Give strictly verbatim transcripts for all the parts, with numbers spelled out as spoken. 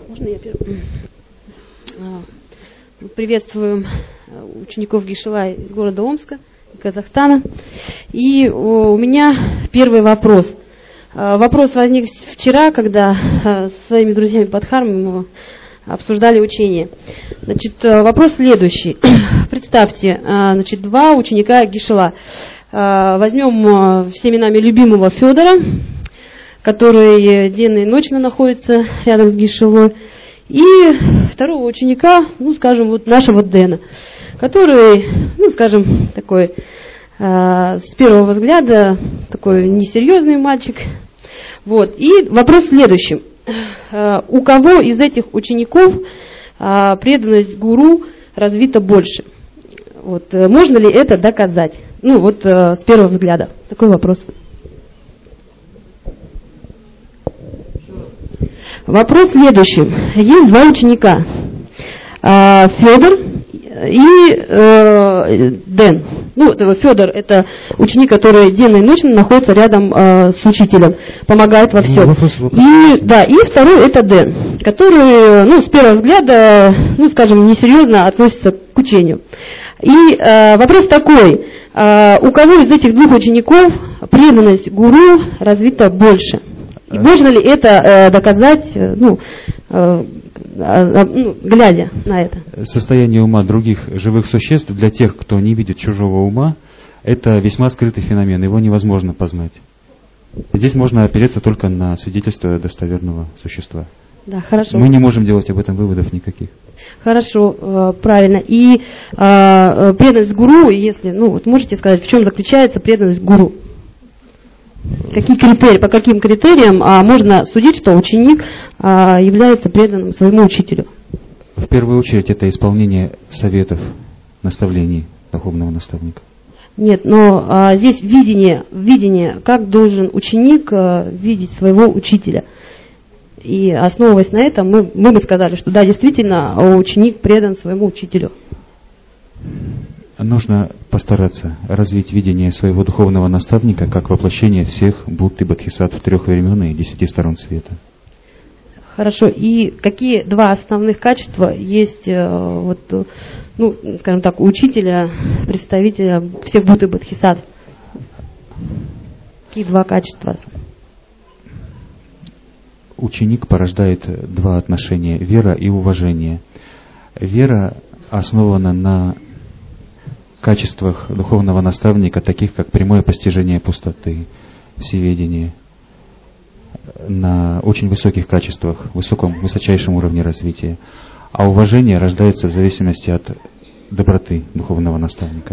Можно я первым? Приветствуем учеников Гишела из города Омска, Казахстана. И у меня первый вопрос. Вопрос возник вчера, когда с своими друзьями по Дхарме мы обсуждали учение. Значит, вопрос следующий. Представьте, значит, два ученика Гишела. Возьмем всеми нами любимого Федора, который денно и ночно находится рядом с Гишелой, и второго ученика, ну, скажем, вот нашего Дэна, который, ну, скажем, такой э, с первого взгляда такой несерьезный мальчик. Вот. И вопрос следующий. Э, у кого из этих учеников э, преданность гуру развита больше? Вот. Э, можно ли это доказать? Ну, вот э, с первого взгляда. Такой вопрос. Вопрос следующий. Есть два ученика. Э, Федор и э, Дэн. Ну, Федор – это ученик, который денно и ночно находится рядом э, с учителем, помогает во всем. Вопрос, вопрос. И, да, и второй – это Дэн, который, ну, с первого взгляда, ну, скажем, несерьезно относится к учению. И э, вопрос такой. Э, у кого из этих двух учеников преданность гуру развита больше? И можно ли это э, доказать, э, ну, э, э, ну, глядя на это? Состояние ума других живых существ для тех, кто не видит чужого ума, это весьма скрытый феномен, его невозможно познать. Здесь можно опереться только на свидетельство достоверного существа. Да, хорошо. Мы не можем делать об этом выводов никаких. Хорошо, э, правильно. И э, преданность гуру, если, ну, вот можете сказать, в чем заключается преданность гуру? Какие критерии, по каким критериям а, можно судить, что ученик а, является преданным своему учителю? В первую очередь это исполнение советов, наставлений духовного наставника. Нет, но а, здесь видение, видение, как должен ученик а, видеть своего учителя. И основываясь на этом, мы, мы бы сказали, что да, действительно, ученик предан своему учителю. Нужно постараться развить видение своего духовного наставника как воплощение всех Будд и Бодхисаттв трех времен и десяти сторон света. Хорошо. И какие два основных качества есть, вот, ну, скажем так, у учителя, представителя всех Будд и Бодхисаттв? Какие два качества? Ученик порождает два отношения: вера и уважение. Вера основана на качествах духовного наставника, таких как прямое постижение пустоты, всеведение, на очень высоких качествах, высоком, высочайшем уровне развития. А уважение рождается в зависимости от доброты духовного наставника.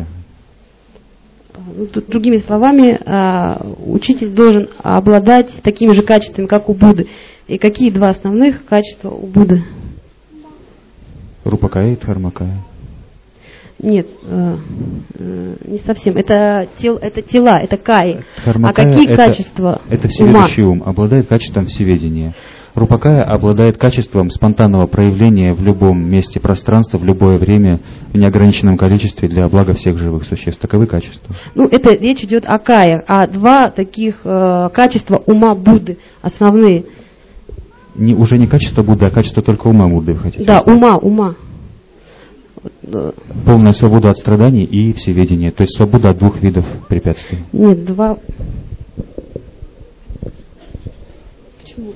Другими словами, учитель должен обладать такими же качествами, как у Будды. И какие два основных качества у Будды? Рупакая и Дхармакая. Нет, э, э, не совсем. Это, тел, это тела, это каи. Дхармакая, а какие это, качества это всеведущий ума? ум, обладает качеством всеведения. Рупакая обладает качеством спонтанного проявления в любом месте пространства, в любое время, в неограниченном количестве для блага всех живых существ. Таковы качества. Ну, это речь идет о каях, а два таких э, качества ума Будды основные. Не, уже не качество Будды, а качество только ума Будды, вы хотите Да, сказать? ума, ума. Полная свобода от страданий и всеведение, то есть свобода от двух видов препятствий. Нет, два. Почему?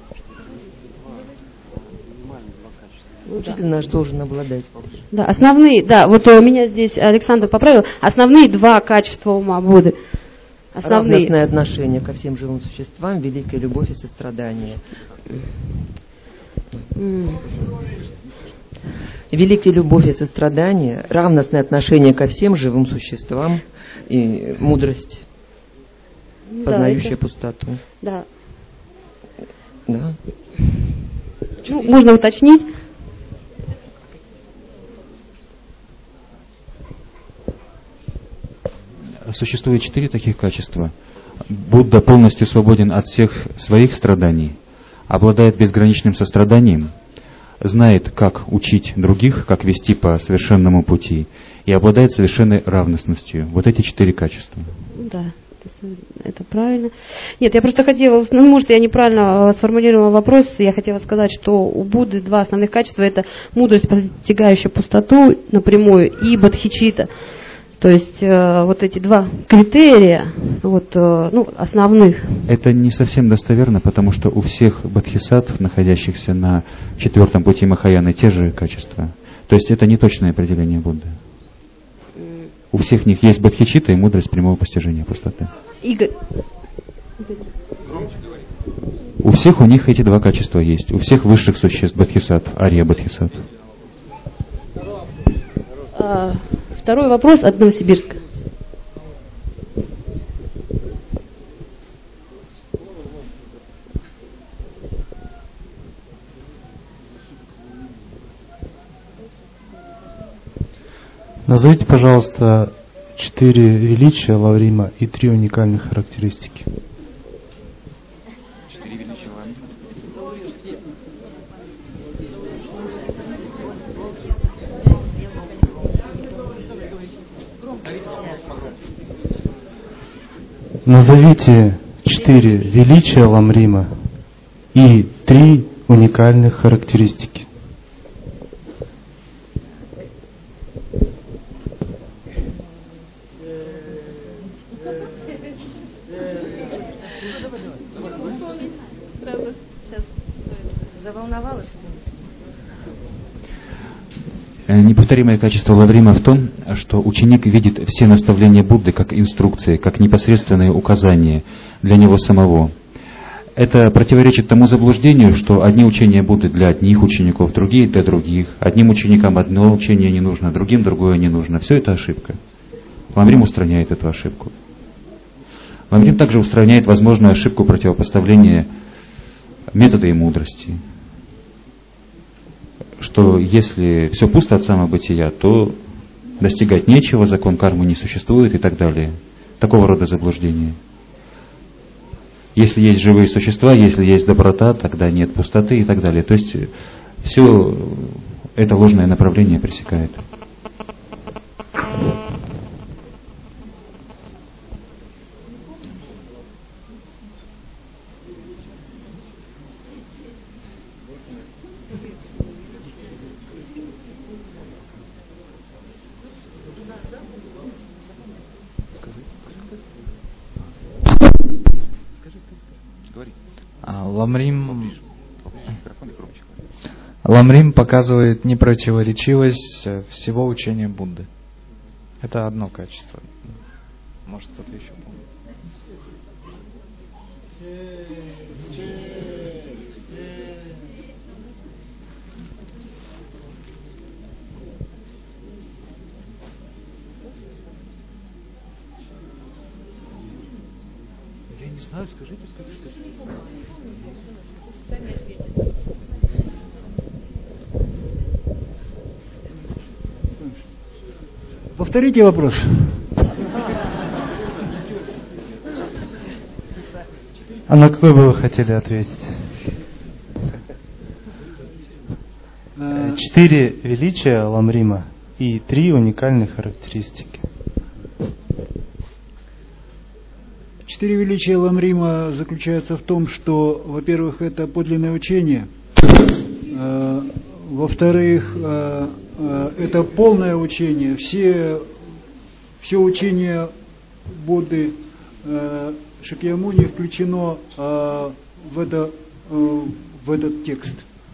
Учитель наш должен обладать. Да, основные, да, вот у меня здесь Александр поправил, основные два качества ума Будды. Основные. Равностное отношение ко всем живым существам, великая любовь и сострадание. Mm. Великая любовь и сострадание, равностное отношение ко всем живым существам и мудрость, познающая да, это... пустоту. Да. Да. Ну, можно уточнить. Существует четыре таких качества. Будда полностью свободен от всех своих страданий, обладает безграничным состраданием, знает, как учить других, как вести по совершенному пути, и обладает совершенной равностностью. Вот эти четыре качества. Да. это, это правильно. Нет, я просто хотела, ну, может, я неправильно сформулировала вопрос, я хотела сказать, что у Будды два основных качества, это мудрость, постигающая пустоту напрямую, и бодхичитта. То есть э, вот эти два критерия, вот, э, ну, основных. Это не совсем достоверно, потому что у всех бодхисаттв, находящихся на четвертом пути Махаяны, те же качества. То есть это не точное определение Будды. У всех них есть бодхичитта и мудрость прямого постижения пустоты. Игорь. У всех у них эти два качества есть. У всех высших существ бодхисаттв, ария бодхисаттв. А, второй вопрос от Новосибирска. Назовите, пожалуйста, четыре величия Лаврима и три уникальных характеристики. Четыре величия Лаврима. Назовите четыре величия Ламрима и три уникальных характеристики. Заволновалась? Неповторимое качество Лаврима в том, что ученик видит все наставления Будды как инструкции, как непосредственные указания для него самого. Это противоречит тому заблуждению, что одни учения Будды для одних учеников, другие для других. Одним ученикам одно учение не нужно, другим другое не нужно. Все это ошибка. Ламрим устраняет эту ошибку. Ламрим также устраняет возможную ошибку противопоставления метода и мудрости. Что если все пусто от самобытия, то достигать нечего, закон кармы не существует и так далее. Такого рода заблуждение. Если есть живые существа, если есть доброта, тогда нет пустоты и так далее. То есть все это ложное направление пресекает. Ламрим, Ламрим показывает непротиворечивость всего учения Будды. Это одно качество. Может, кто-то еще помнит. Я не знаю, скажите, скажите. Сами ответят. Повторите вопрос. А на какой бы вы хотели ответить? Четыре величия Ламрима и три уникальных характеристики. Четыре величия Ламрима заключаются в том, что, во-первых, это подлинное учение, во-вторых, это полное учение. Все, все учение Будды Шакьямуни включено в, это, в этот текст.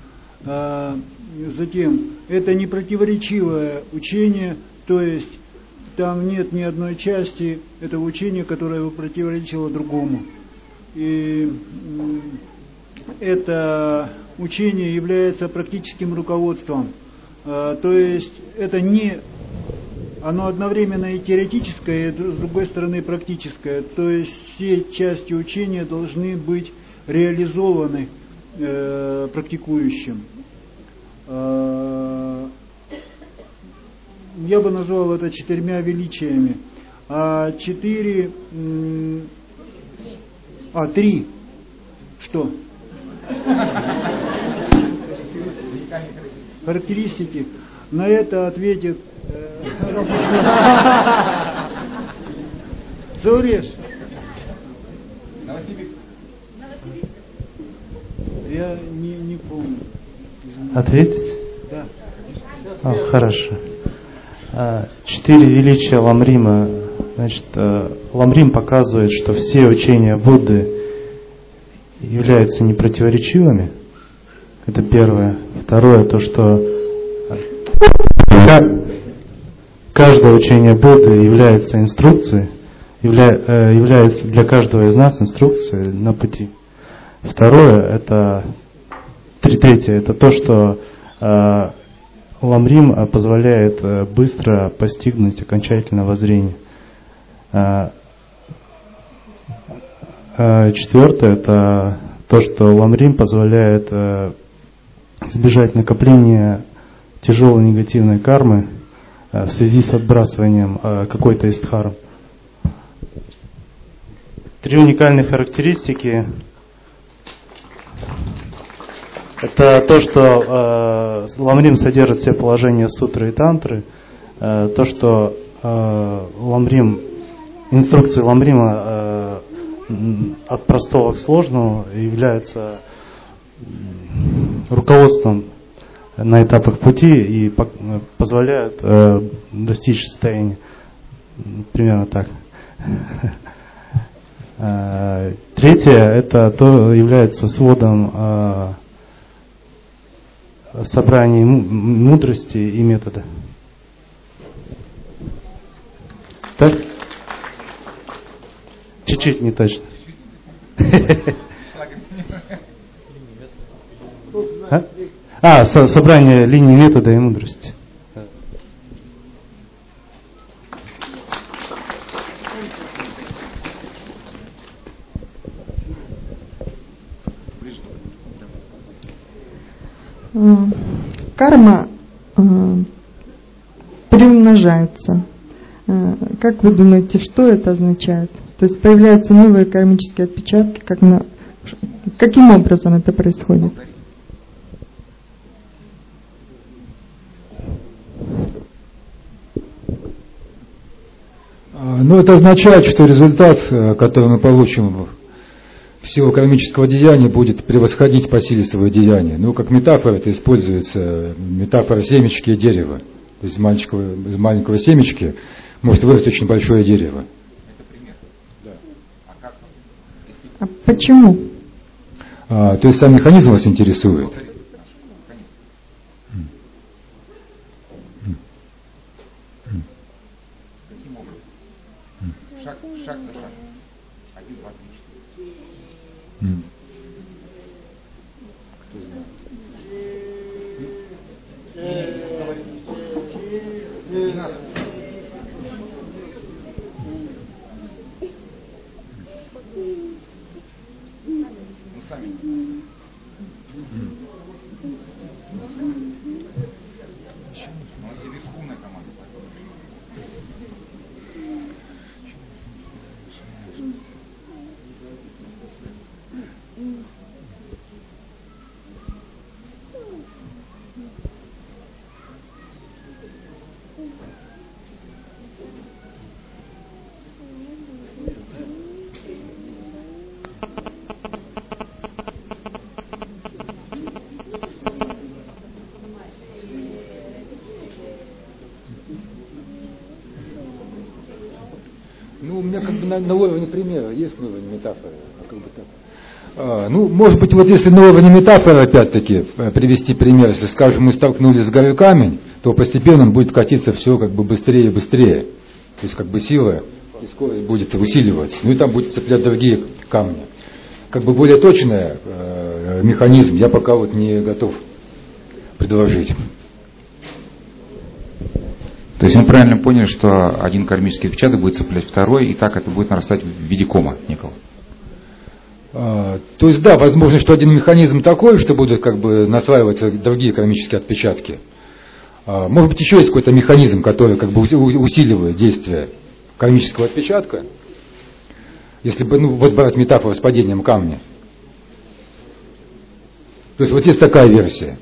Затем, это непротиворечивое учение, то есть там нет ни одной части этого учения, которое бы противоречило другому. И это учение является практическим руководством. То есть это не, оно одновременно и теоретическое, и с другой стороны практическое. То есть все части учения должны быть реализованы э, практикующим. Я бы назвал это четырьмя величиями. А четыре... А, три. Что? Характеристики. На это ответит... Зауреш, Ответить? Да. О, хорошо. Четыре величия Ламрима. Значит, Ламрим показывает, что все учения Будды являются непротиворечивыми. Это первое. Второе, то, что каждое учение Будды является инструкцией, явля, является для каждого из нас инструкцией на пути. Второе, это третье, это то, что э, Ламрим позволяет э, быстро постигнуть окончательное воззрение. Э, э, четвертое, это то, что Ламрим позволяет э, избежать накопления тяжелой негативной кармы э, в связи с отбрасыванием э, какой-то из дхарм. Три уникальные характеристики. Это то, что э, Ламрим содержит все положения сутры и тантры, э, то, что э, Ламрим, инструкции Ламрима э, от простого к сложному являются руководством на этапах пути и по, позволяют э, достичь состояния. Примерно так. Э, третье, это то является сводом э, собрание мудрости и метода. Так? Чуть-чуть не точно. А, а со, собрание линии метода и мудрости. Карма э, приумножается. Э, как вы думаете, что это означает? То есть появляются новые кармические отпечатки, как на, каким образом это происходит? Ну, это означает, что результат, который мы получим в силу кармического деяния, будет превосходить по силе своего деяния. Ну, как метафора, это используется метафора семечки и дерева. То есть из маленького, из маленького семечки может вырасти очень большое дерево. Это пример. Да. А как? Если... А почему? А, то есть сам механизм вас интересует. Каким образом? Шаг, шаг за шагом. Один, два, три, четыре. Mm. Кто знает? Не надо. Мы сами не знаем. У нас есть умная команда. Ну, у меня как бы на, на уровне примера есть на уровне метафоры. Как бы так. А, ну, может быть, вот если на уровне метафоры, опять-таки, привести пример, если, скажем, мы столкнулись с горой камень, то постепенно будет катиться все как бы быстрее и быстрее. То есть как бы сила и скорость будет усиливаться. Ну и там будет цеплять другие камни. Как бы более точный э, механизм я пока вот не готов предложить. То есть мы правильно поняли, что один кармический отпечаток будет цеплять второй, и так это будет нарастать в виде кома некого. А, то есть да, возможно, что один механизм такой, что будут как бы насваиваться другие кармические отпечатки. А, может быть, еще есть какой-то механизм, который как бы усиливает действие кармического отпечатка. Если бы, ну, вот брать метафору с падением камня. То есть вот есть такая версия.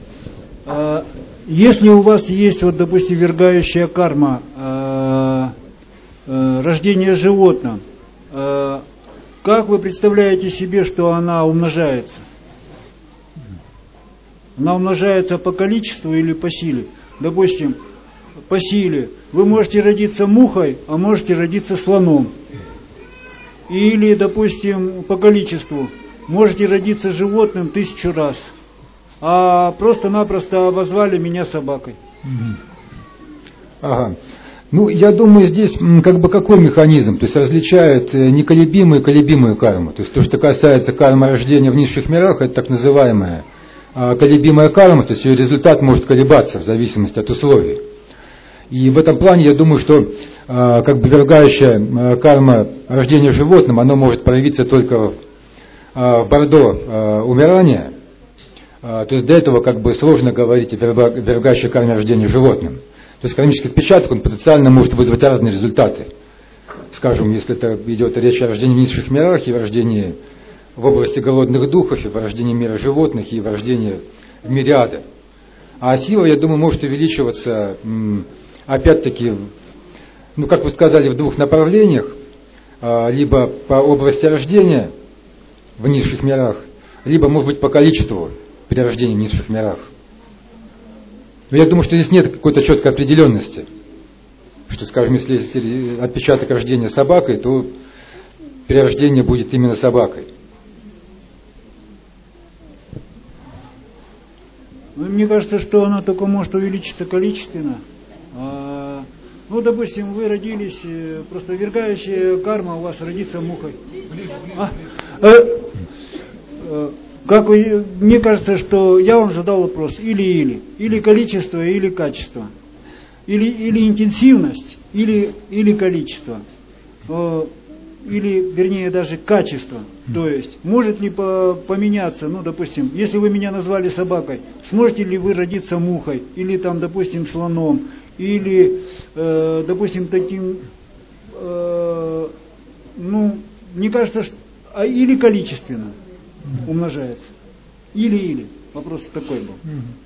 Если у вас есть, вот, допустим, вергающая карма, рождение животным. Как вы представляете себе, что она умножается? Она умножается по количеству или по силе? Допустим, по силе. Вы можете родиться мухой, а можете родиться слоном. Или, допустим, по количеству. Можете родиться животным тысячу раз. А просто-напросто обозвали меня собакой. Ага. Ну, я думаю, здесь как бы какой механизм? То есть различают неколебимую и колебимую карму. То есть то, что касается кармы рождения в низших мирах, это так называемая колебимая карма, то есть ее результат может колебаться в зависимости от условий. И в этом плане я думаю, что как бы вергающая карма рождения животным, она может проявиться только в бордо умирания. То есть до этого как бы сложно говорить о вергающей карме рождения животным. То есть кармический отпечаток, он потенциально может вызвать разные результаты. Скажем, если это идет речь о рождении в низших мирах и рождении в области голодных духов, и в рождении мира животных, и в рождении в мире ада. А сила, я думаю, может увеличиваться, опять-таки, ну, как вы сказали, в двух направлениях. Либо по области рождения в низших мирах, либо, может быть, по количеству при рождении в низших мирах. Но я думаю, что здесь нет какой-то четкой определенности. Что, скажем, если отпечаток рождения собакой, то перерождение будет именно собакой. Ну, мне кажется, что она только может увеличиться количественно. А, ну, допустим, вы родились, просто вергающая карма у вас родится мухой. А, э, э, как вы, мне кажется, что я вам задал вопрос или-или. Или количество, или качество. Или, или интенсивность, или, или количество. Э, или, вернее, даже качество. То есть, может ли по, поменяться, ну, допустим, если вы меня назвали собакой, сможете ли вы родиться мухой, или там, допустим, слоном, или, э, допустим, таким, э, ну, мне кажется, что, а, или количественно умножается. Или-или. Вопрос такой был.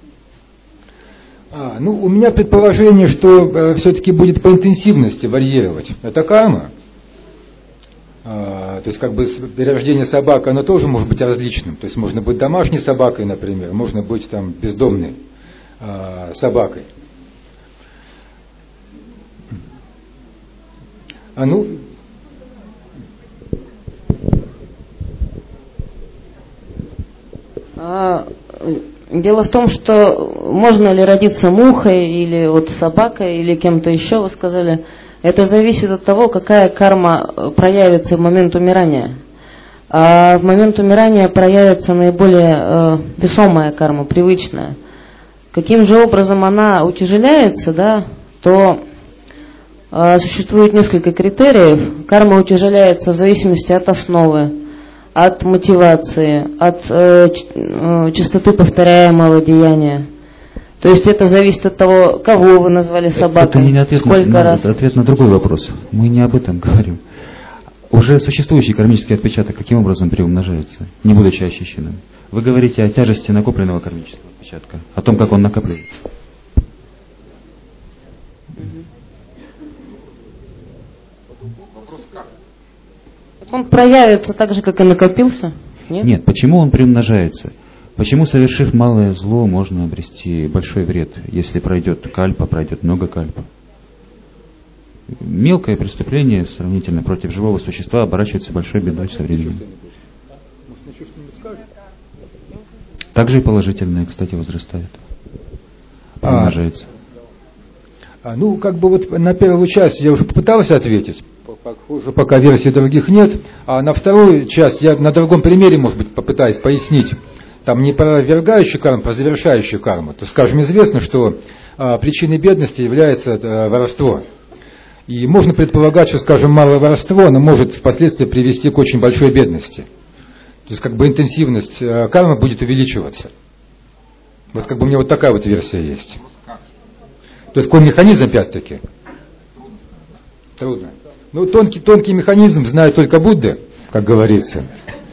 А, ну, у меня предположение, что э, все-таки будет по интенсивности варьировать. Это карма. А, то есть, как бы, перерождение собак, оно тоже может быть различным. То есть, можно быть домашней собакой, например, можно быть там бездомной а, собакой. А ну... Дело в том, что можно ли родиться мухой или вот собакой или кем-то еще, вы сказали, это зависит от того, какая карма проявится в момент умирания. А в момент умирания проявится наиболее э, весомая карма, привычная. Каким же образом она утяжеляется, да, то э, существует несколько критериев. Карма утяжеляется в зависимости от основы, от мотивации, от э, частоты повторяемого деяния. То есть это зависит от того, кого вы назвали собакой, это не ответ сколько на, раз. Это ответ на другой вопрос. Мы не об этом говорим. Уже существующий кармический отпечаток каким образом приумножается, не будучи ощущенным? Вы говорите о тяжести накопленного кармического отпечатка, о том, как он накапливается. Он проявится так же, как и накопился? Нет? Нет, почему он приумножается? Почему, совершив малое зло, можно обрести большой вред, если пройдет кальпа, пройдет много кальпа? Мелкое преступление сравнительно против живого существа оборачивается большой бедой со временем. Также и положительное, кстати, возрастает. Приумножается. А, ну, как бы вот на первую часть я уже попытался ответить. Уже пока версий других нет. А на вторую часть я на другом примере, может быть, попытаюсь пояснить. Там не про вергающую карму, а про завершающую карму. То, скажем, известно, что а, причиной бедности является а, воровство. И можно предполагать, что, скажем, малое воровство, оно может впоследствии привести к очень большой бедности. То есть, как бы интенсивность а, кармы будет увеличиваться. Вот как бы у меня вот такая вот версия есть. То есть, какой механизм, опять-таки? Трудно. Ну, тонкий, тонкий механизм знает только Будда, как говорится.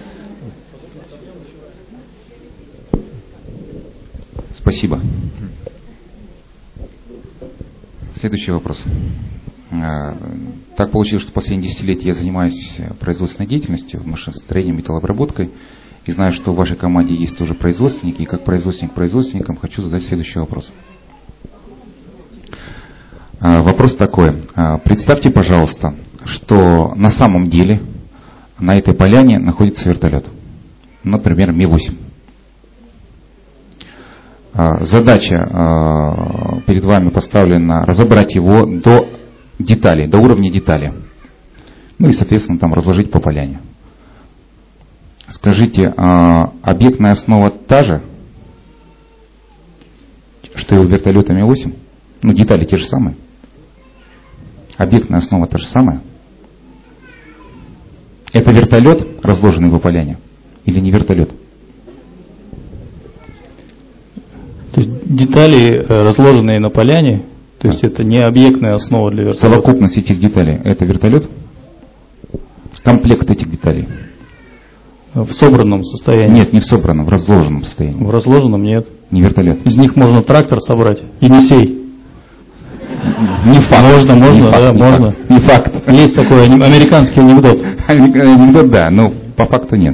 Спасибо. Следующий вопрос. Так получилось, что последние десятилетия я занимаюсь производственной деятельностью, машиностроением, металлообработкой. И знаю, что в вашей команде есть тоже производственники. И как производственник производственникам хочу задать следующий вопрос. Вопрос такой. Представьте, пожалуйста, что на самом деле на этой поляне находится вертолет. Например, Ми восемь. Задача перед вами поставлена разобрать его до деталей, до уровня детали. Ну и, соответственно, там разложить по поляне. Скажите, объектная основа та же, что и у вертолета Ми восемь? Ну, детали те же самые. Объектная основа та же самая. Это вертолет, разложенный по поляне, или не вертолет? То есть детали, разложенные на поляне, то есть это не объектная основа для вертолета. Совокупность этих деталей – это вертолет? Комплект этих деталей? В собранном состоянии? Нет, не в собранном, в разложенном состоянии. В разложенном нет. Не вертолет. Из них можно трактор собрать, Енисей. Не факт. Можно, можно, не да, факт, не можно. Факт. Не факт. Есть такой американский анекдот. Анекдот, да, но по факту нет.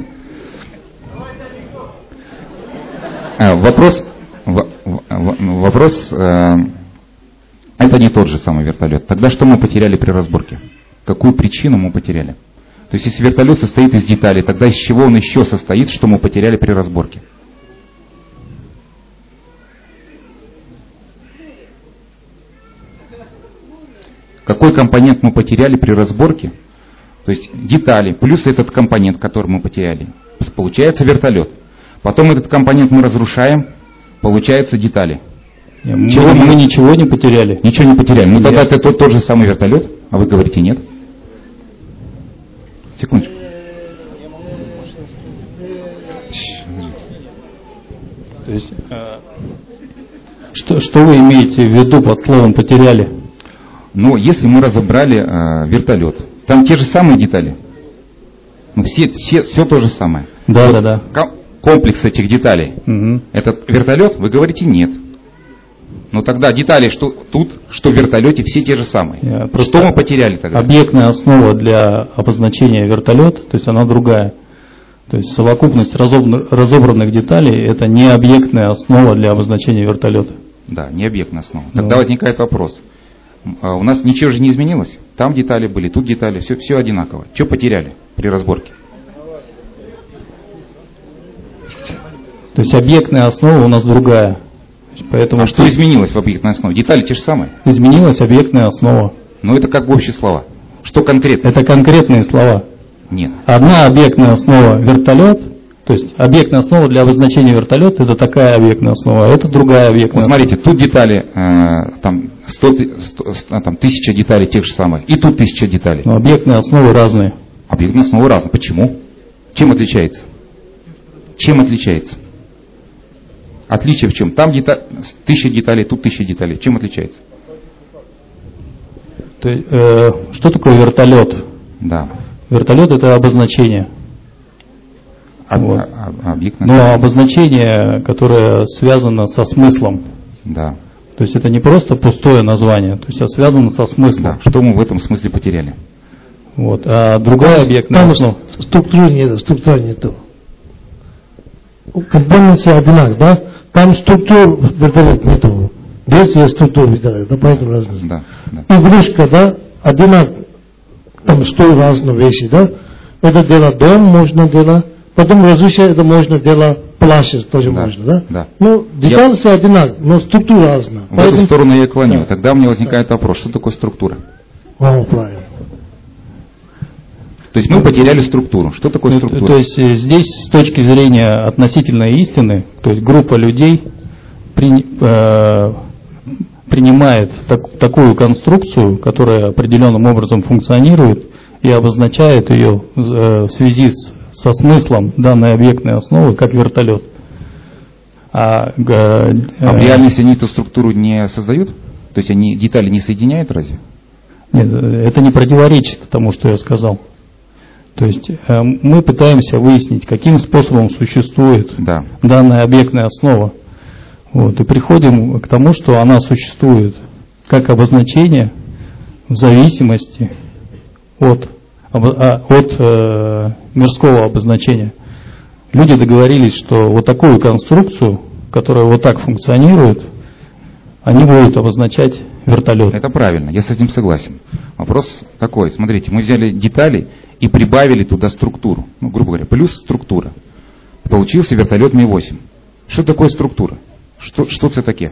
Вопрос, вопрос, это не тот же самый вертолет. Тогда что мы потеряли при разборке? Какую причину мы потеряли? То есть, если вертолет состоит из деталей, тогда из чего он еще состоит, что мы потеряли при разборке? Какой компонент мы потеряли при разборке? То есть детали плюс этот компонент, который мы потеряли. Получается вертолет. Потом этот компонент мы разрушаем, получается детали. Мы, Чего мы, мы ничего не потеряли. Ничего не потеряли. Ну тогда это тот, тот же самый вертолет, а вы говорите нет. Секундочку. То есть, э, что, что вы имеете в виду под словом «потеряли»? Ну, если мы разобрали э, вертолет, там те же самые детали. Ну, все, все, все то же самое. Да, вот да, да. Комплекс этих деталей. Угу. Этот вертолет, вы говорите нет. Но тогда детали, что тут, что в вертолете, все те же самые. Что мы потеряли тогда? Объектная основа для обозначения вертолет, то есть она другая. То есть совокупность разобранных деталей – это не объектная основа для обозначения вертолета. Да, не объектная основа. Тогда ну. возникает вопрос. У нас ничего же не изменилось. Там детали были, тут детали, все, все одинаково. Что потеряли при разборке? То есть объектная основа у нас другая. Поэтому а что ты... изменилось в объектной основе? Детали те же самые? Изменилась объектная основа. Но это как бы общие слова. Что конкретно? Это конкретные слова. Нет. Одна объектная основа вертолет, то есть объектная основа для обозначения вертолета, это такая объектная основа, а это другая объектная вот смотрите, основа. Тут детали, э, там, сто, сто, там тысяча деталей тех же самых, и тут тысяча деталей. Но объектные основы разные. Объектные основы разные. Почему? Чем отличается? Чем отличается? Отличие в чем? Там деталь, тысяча деталей, тут тысяча деталей. Чем отличается? То, э, что такое вертолет? Да. Вертолет – это обозначение. А, вот. а, а, объектное. Но обозначение, которое связано со смыслом. Да. То есть это не просто пустое название, то есть а связано со смыслом. Да. Что мы в этом смысле потеряли? Вот. А другая объектная основа. Структуры нет, структуры нету. Компоненты одинаковые, да? Там структур вертолет нету. Здесь есть структура вертолета, да, поэтому разница. Да, да. Игрушка, да, одинаково. Там сто разных вещей, да? Это делать дом можно делать, потом разрушать это можно делать площадь тоже да, можно, да? Да. Ну, детали все одинаковые, но структура разная. В поэтому... эту сторону я и клоню. Да. Тогда у меня возникает да. вопрос, что такое структура? О, правильно. То есть мы потеряли структуру. Что такое структура? То, то есть здесь с точки зрения относительной истины, то есть группа людей при, э, принимает так, такую конструкцию, которая определенным образом функционирует и обозначает ее э, в связи с, со смыслом данной объектной основы, как вертолет. А, э, а в реальности они эту структуру не создают? То есть они детали не соединяют разве? Нет, это не противоречит тому, что я сказал. То есть э, мы пытаемся выяснить, каким способом существует да. данная объектная основа. Вот, и приходим к тому, что она существует как обозначение в зависимости от, от э, мирского обозначения. Люди договорились, что вот такую конструкцию, которая вот так функционирует, они будут обозначать вертолет. Это правильно, я с этим согласен. Вопрос такой, смотрите, мы взяли детали и прибавили туда структуру. Ну, грубо говоря, плюс структура. Получился вертолет Ми восемь. Что такое структура? Что, что это такое?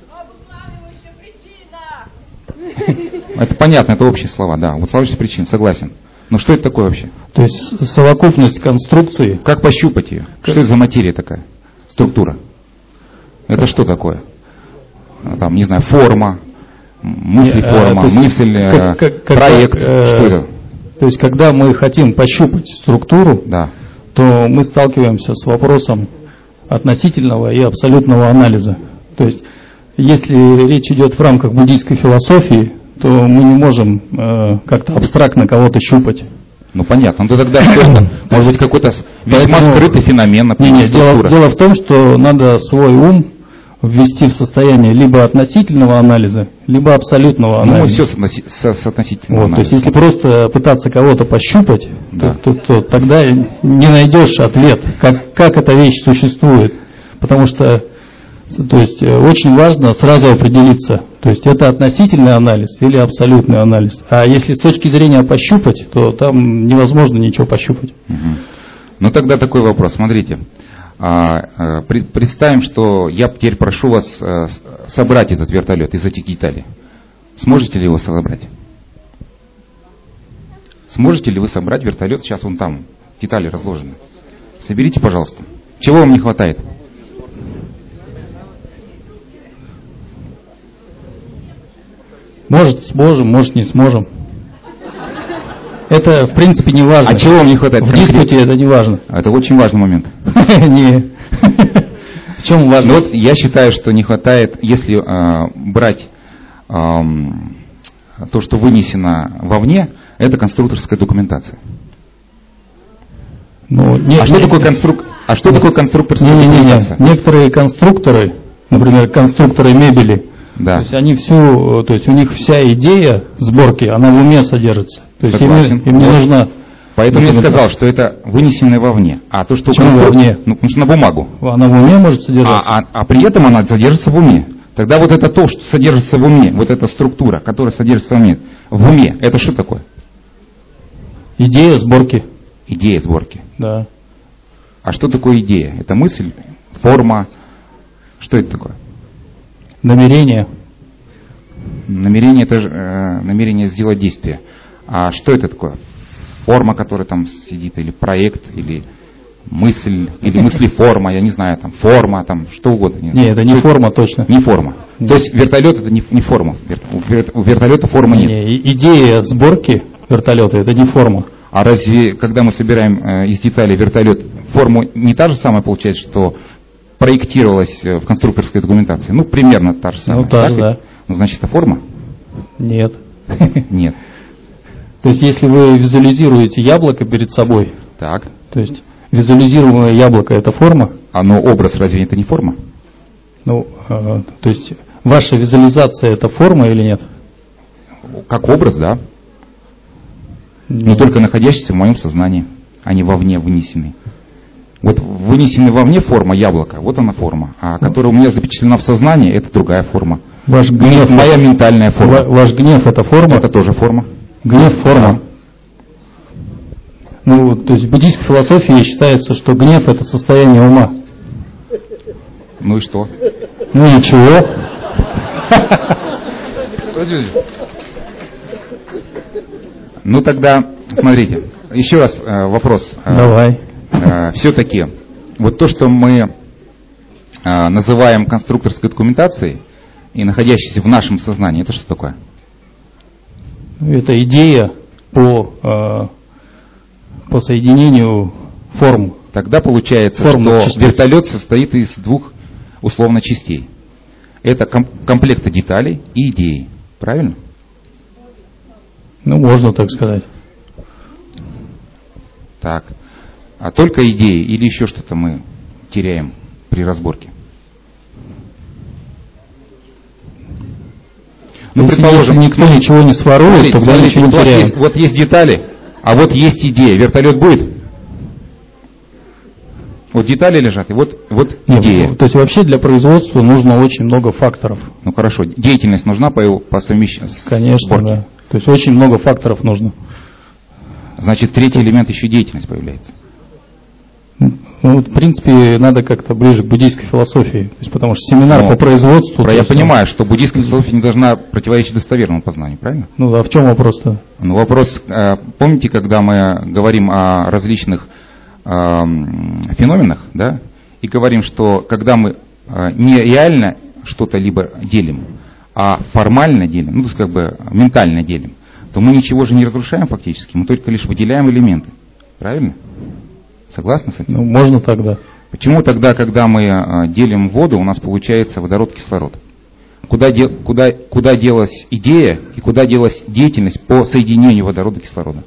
Это понятно, это общие слова, да. Вот славящая причина, согласен. Но что это такое вообще? То есть совокупность конструкции. Как пощупать ее? Как... Что это за материя такая? Структура. Это что такое? Там, не знаю, форма, мысль, форма, а, мысль, как, как, проект. Как, э, что это? То есть, когда мы хотим пощупать структуру, да. то мы сталкиваемся с вопросом относительного и абсолютного анализа. То есть, если речь идет в рамках буддийской философии, то мы не можем э, как-то абстрактно кого-то щупать. Ну понятно, ну тогда что это? Может быть какой-то весьма Поэтому... скрытый феномен, например, не, не, дело, дело в том, что надо свой ум ввести в состояние либо относительного анализа, либо абсолютного анализа. Ну, все с, относи- с, с относительного вот, анализа. То есть, если просто пытаться кого-то пощупать, да. то, то, то тогда не найдешь ответ, как, как эта вещь существует. Потому что то есть, очень важно сразу определиться, то есть это относительный анализ или абсолютный анализ. А если с точки зрения пощупать, то там невозможно ничего пощупать. Угу. Ну тогда такой вопрос, смотрите. Представим, что я теперь прошу вас собрать этот вертолет из этих деталей. Сможете ли его собрать? Сможете ли вы собрать вертолет? Сейчас вон там детали разложены. Соберите, пожалуйста. Чего вам не хватает? Может, сможем, может, не сможем. Это, в принципе, не важно. А чего вам не хватает? В диспуте это не важно. Это очень важный момент. Не. В чем важно? Вот я считаю, что не хватает, если э, брать э, то, что вынесено вовне, это конструкторская документация. Ну, не, а, что не, такое конструк... а что такое конструкторская не, не, документация? Не, не. Некоторые конструкторы, например, конструкторы мебели, да. то есть они всю, то есть у них вся идея сборки, она в уме содержится. То есть им, им не нужна. Поэтому я сказал, что это вынесенное вовне. А то, что Почему конструк... вовне? Ну, потому что на бумагу. Она в уме может содержаться. А, а, а при этом она содержится в уме. Тогда вот это то, что содержится в уме, вот эта структура, которая содержится в уме, в уме, это что такое? Идея сборки. Идея сборки. Да. А что такое идея? Это мысль, форма. Что это такое? Намерение. Намерение это же э, намерение сделать действие. А что это такое? Форма, которая там сидит, или проект, или мысль, или мыслеформа, я не знаю, там форма, там что угодно. Нет, это не что форма это? Точно. Не форма. Нет. То есть вертолет это не, не форма. У вертолета формы нет. Не, идея сборки вертолета это не форма. А разве, когда мы собираем э, из деталей вертолет, форму не та же самая получается, что проектировалась в конструкторской документации? Ну, примерно та же самая. Ну, та же, да. Ну, значит, это форма? Нет. Нет. То есть, если вы визуализируете яблоко перед собой, так. То есть, визуализируемое яблоко – это форма? А но образ разве это не форма? Ну, э, то есть, ваша визуализация – это форма или нет? Как образ, да. Нет. Но только находящийся в моем сознании, а не вовне вынесенный. Вот вынесенная вовне форма яблока, вот она форма. А которая у меня запечатлена в сознании, это другая форма. Ваш гнев, моя ментальная форма. Ваш гнев – это форма? Это тоже форма. Гнев – форма. Да. Ну, то есть в буддийской философии считается, что гнев – это состояние ума. Ну и что? Ну ничего. Ну тогда, смотрите, еще раз э, вопрос. Давай. Э, все-таки, вот то, что мы э, называем конструкторской документацией и находящейся в нашем сознании, это что такое? Это идея по, э, по соединению форм. Тогда получается, Формных что частиц. Вертолет состоит из двух условно частей. Это ком- комплекта деталей и идеи. Правильно? Ну, можно так сказать. Так. А только идеи или еще что-то мы теряем при разборке? Ну, если, предположим, если никто ничего не сворует, то тогда ничего не вот теряем. Есть, вот есть детали, а вот есть идея. Вертолет будет? Вот детали лежат, и вот, вот идея. Нет, то есть вообще для производства нужно очень много факторов. Ну хорошо, деятельность нужна по, по совмещению? Конечно, сборке. да. То есть очень много факторов нужно. Значит, третий элемент еще деятельность появляется. Ну, в принципе, надо как-то ближе к буддийской философии. То есть, потому что семинар Но по производству... Про, я есть, понимаю, что буддийская философия не должна противоречить достоверному познанию, правильно? Ну, а в чем вопрос-то? Ну, вопрос, помните, когда мы говорим о различных э, феноменах, да, и говорим, что когда мы э, не реально что-то либо делим, а формально делим, ну, то есть как бы ментально делим, то мы ничего же не разрушаем фактически, мы только лишь выделяем элементы. Правильно? Согласны с этим? Ну, можно тогда. Почему тогда, когда мы э, делим воду, у нас получается водород, кислород? Куда, де, куда, куда делась идея и куда делась деятельность по соединению водорода и кислорода?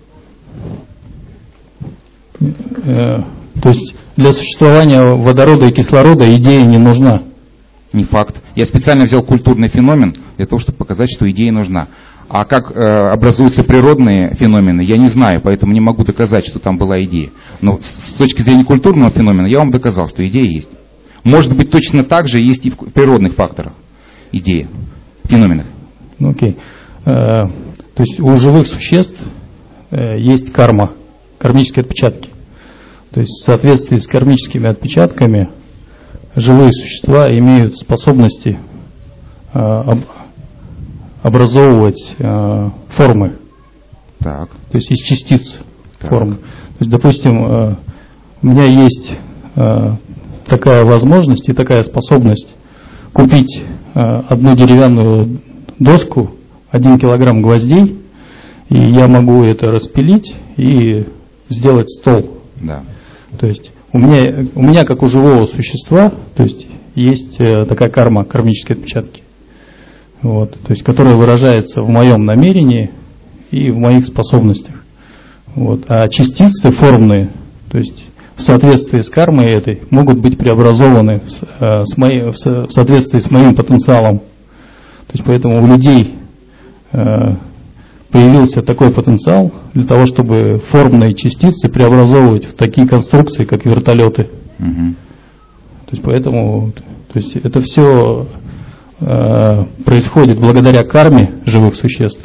Э, то есть для существования водорода и кислорода идея не нужна? Не факт. Я специально взял культурный феномен для того, чтобы показать, что идея нужна. А как э, образуются природные феномены, я не знаю, поэтому не могу доказать, что там была идея. Но с, с точки зрения культурного феномена я вам доказал, что идея есть. Может быть, точно так же есть и в природных факторах идея, феноменах. Ну, окей. Э, то есть у живых существ э, есть карма, кармические отпечатки. То есть в соответствии с кармическими отпечатками живые существа имеют способности э, об, образовывать э, формы. Так. То есть из частиц так. формы. То есть, допустим, э, у меня есть э, такая возможность и такая способность купить э, одну деревянную доску, один килограмм гвоздей, и я могу это распилить и сделать стол. Да. То есть у меня, у меня как у живого существа, то есть есть э, такая карма, кармические отпечатки, вот, то есть, которая выражается в моем намерении и в моих способностях. Вот. А частицы формные, то есть в соответствии с кармой этой, могут быть преобразованы в, э, с моей, в, со, в соответствии с моим потенциалом. То есть поэтому у людей э, появился такой потенциал для того, чтобы формные частицы преобразовывать в такие конструкции, как вертолеты. Угу. То есть поэтому, то есть это все э, происходит благодаря карме живых существ.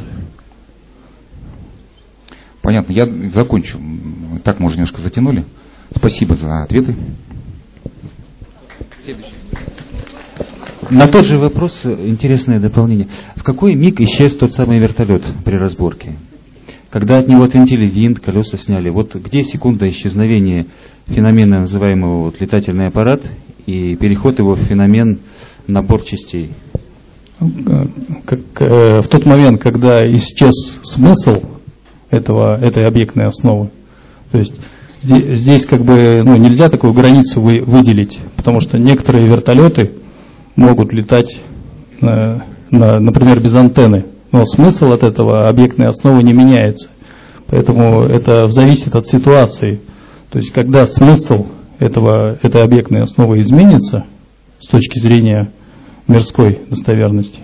Понятно, я закончу. Так мы уже немножко затянули. Спасибо за ответы. Следующий. На тот же вопрос интересное дополнение. В какой миг исчез тот самый вертолет при разборке? Когда от него отвинтили винт, колеса сняли. Вот где секунда исчезновения феномена, называемого вот, летательный аппарат, и переход его в феномен набор частей? Как, э, в тот момент, когда исчез смысл этого, этой объектной основы, то есть здесь, здесь как бы ну, нельзя такую границу вы, выделить, потому что некоторые вертолеты могут летать, э, на, например, без антенны, но смысл от этого объектной основы не меняется. Поэтому это зависит от ситуации. То есть, когда смысл этого, этой объектной основы изменится с точки зрения мирской достоверности,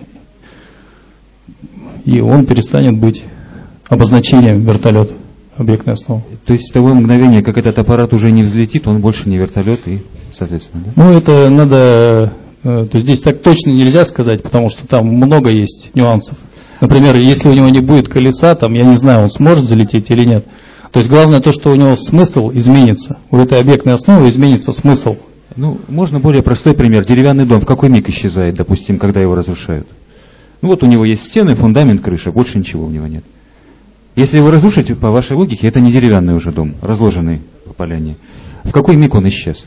и он перестанет быть обозначением вертолета, объектной основы. То есть, с того мгновения, как этот аппарат уже не взлетит, он больше не вертолет, и, соответственно, да? Ну, это надо... То есть здесь так точно нельзя сказать, потому что там много есть нюансов. Например, если у него не будет колеса, там, я не знаю, он сможет залететь или нет. То есть главное то, что у него смысл изменится. У этой объектной основы изменится смысл. Ну, можно более простой пример. Деревянный дом в какой миг исчезает, допустим, когда его разрушают? Ну вот у него есть стены, фундамент, крыша, больше ничего у него нет. Если его разрушить, по вашей логике, это не деревянный уже дом, разложенный по поляне. В какой миг он исчез?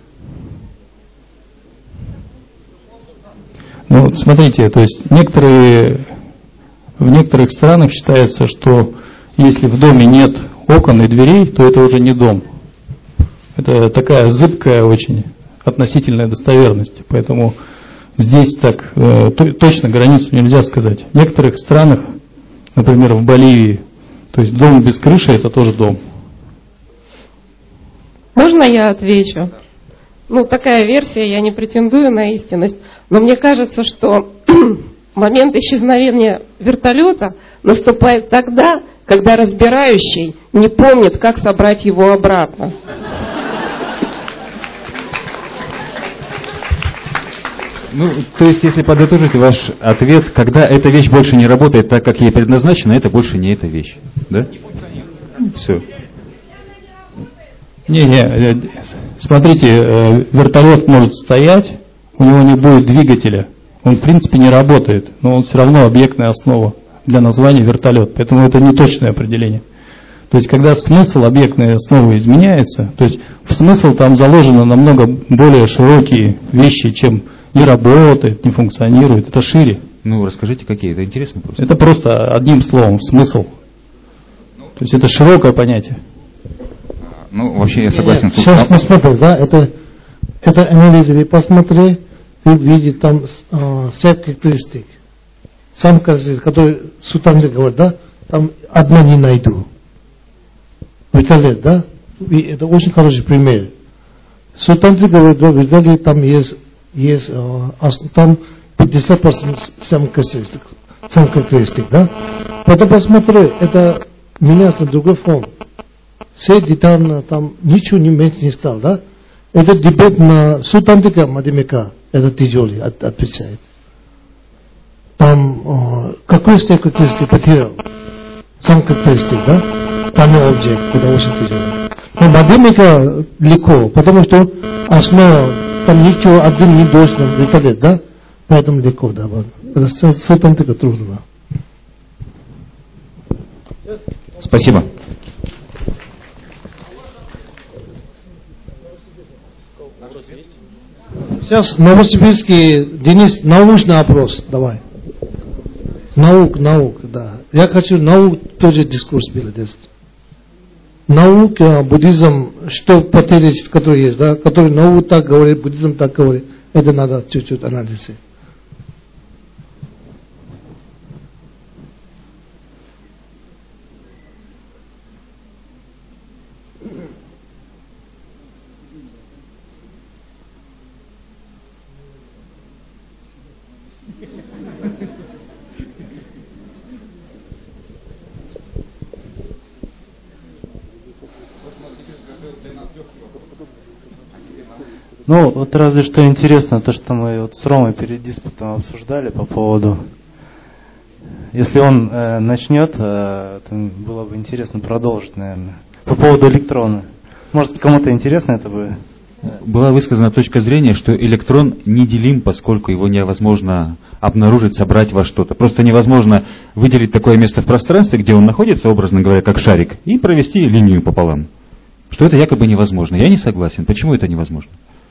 Ну, вот смотрите, то есть некоторые, в некоторых странах считается, что если в доме нет окон и дверей, то это уже не дом. Это такая зыбкая очень относительная достоверность. Поэтому здесь так э, то, точно границу нельзя сказать. В некоторых странах, например, в Боливии, то есть дом без крыши – это тоже дом. Можно я отвечу? Ну, такая версия, я не претендую на истинность, но мне кажется, что момент исчезновения вертолета наступает тогда, когда разбирающий не помнит, как собрать его обратно. Ну, то есть, если подытожить ваш ответ, когда эта вещь больше не работает так, как ей предназначена, это больше не эта вещь, да? Все. Не-не, смотрите, вертолет может стоять, у него не будет двигателя, он в принципе не работает, но он все равно объектная основа для названия вертолет, поэтому это не точное определение. То есть, когда смысл объектной основы изменяется, то есть в смысл там заложено намного более широкие вещи, чем не работает, не функционирует, это шире. Ну, расскажите, какие, это интересно просто. Это просто одним словом, смысл. То есть это широкое понятие. Ну, вообще я согласен. Нет, сейчас посмотрим, да, это, это анализы, вы посмотри, вы видите там uh, set characteristic. Сам характеристик, который Сутанджи говорит, да, там одна не найду. Вертолет, да, и это очень хороший пример. Сутанджи говорит, да, вертолет там есть есть uh, там пятьдесят процентов сам характеристик, сам характеристик, да. Потом посмотри, это меняется на другой фон. Все детально, там ничего не меньше не стал, да. Это дебет на Сутантика математика, это тяжелый, от, отвечает. Там uh, какой из тех характеристик потерял? Сам характеристик, да. Там объект, это очень тяжело. Но математика легко, потому что основа там ничего один не должен выпадет, да? Поэтому легко, да. Это с этим только трудно. Спасибо. Сейчас Новосибирский, Денис, научный опрос, давай. Наук, наук, да. Я хочу наук тоже дискурс делать. Наука, буддизм, что потери, которые есть, да, которые наука так говорит, буддизм так говорит, это надо чуть-чуть анализировать. Ну, вот разве что интересно то, что мы вот с Ромой перед диспутом обсуждали по поводу, если он э, начнет, э, то было бы интересно продолжить, наверное, по поводу электрона. Может, кому-то интересно это бы? Была высказана точка зрения, что электрон неделим, поскольку его невозможно обнаружить, собрать во что-то. Просто невозможно выделить такое место в пространстве, где он находится, образно говоря, как шарик, и провести линию пополам. Что это якобы невозможно. Я не согласен. Почему это невозможно?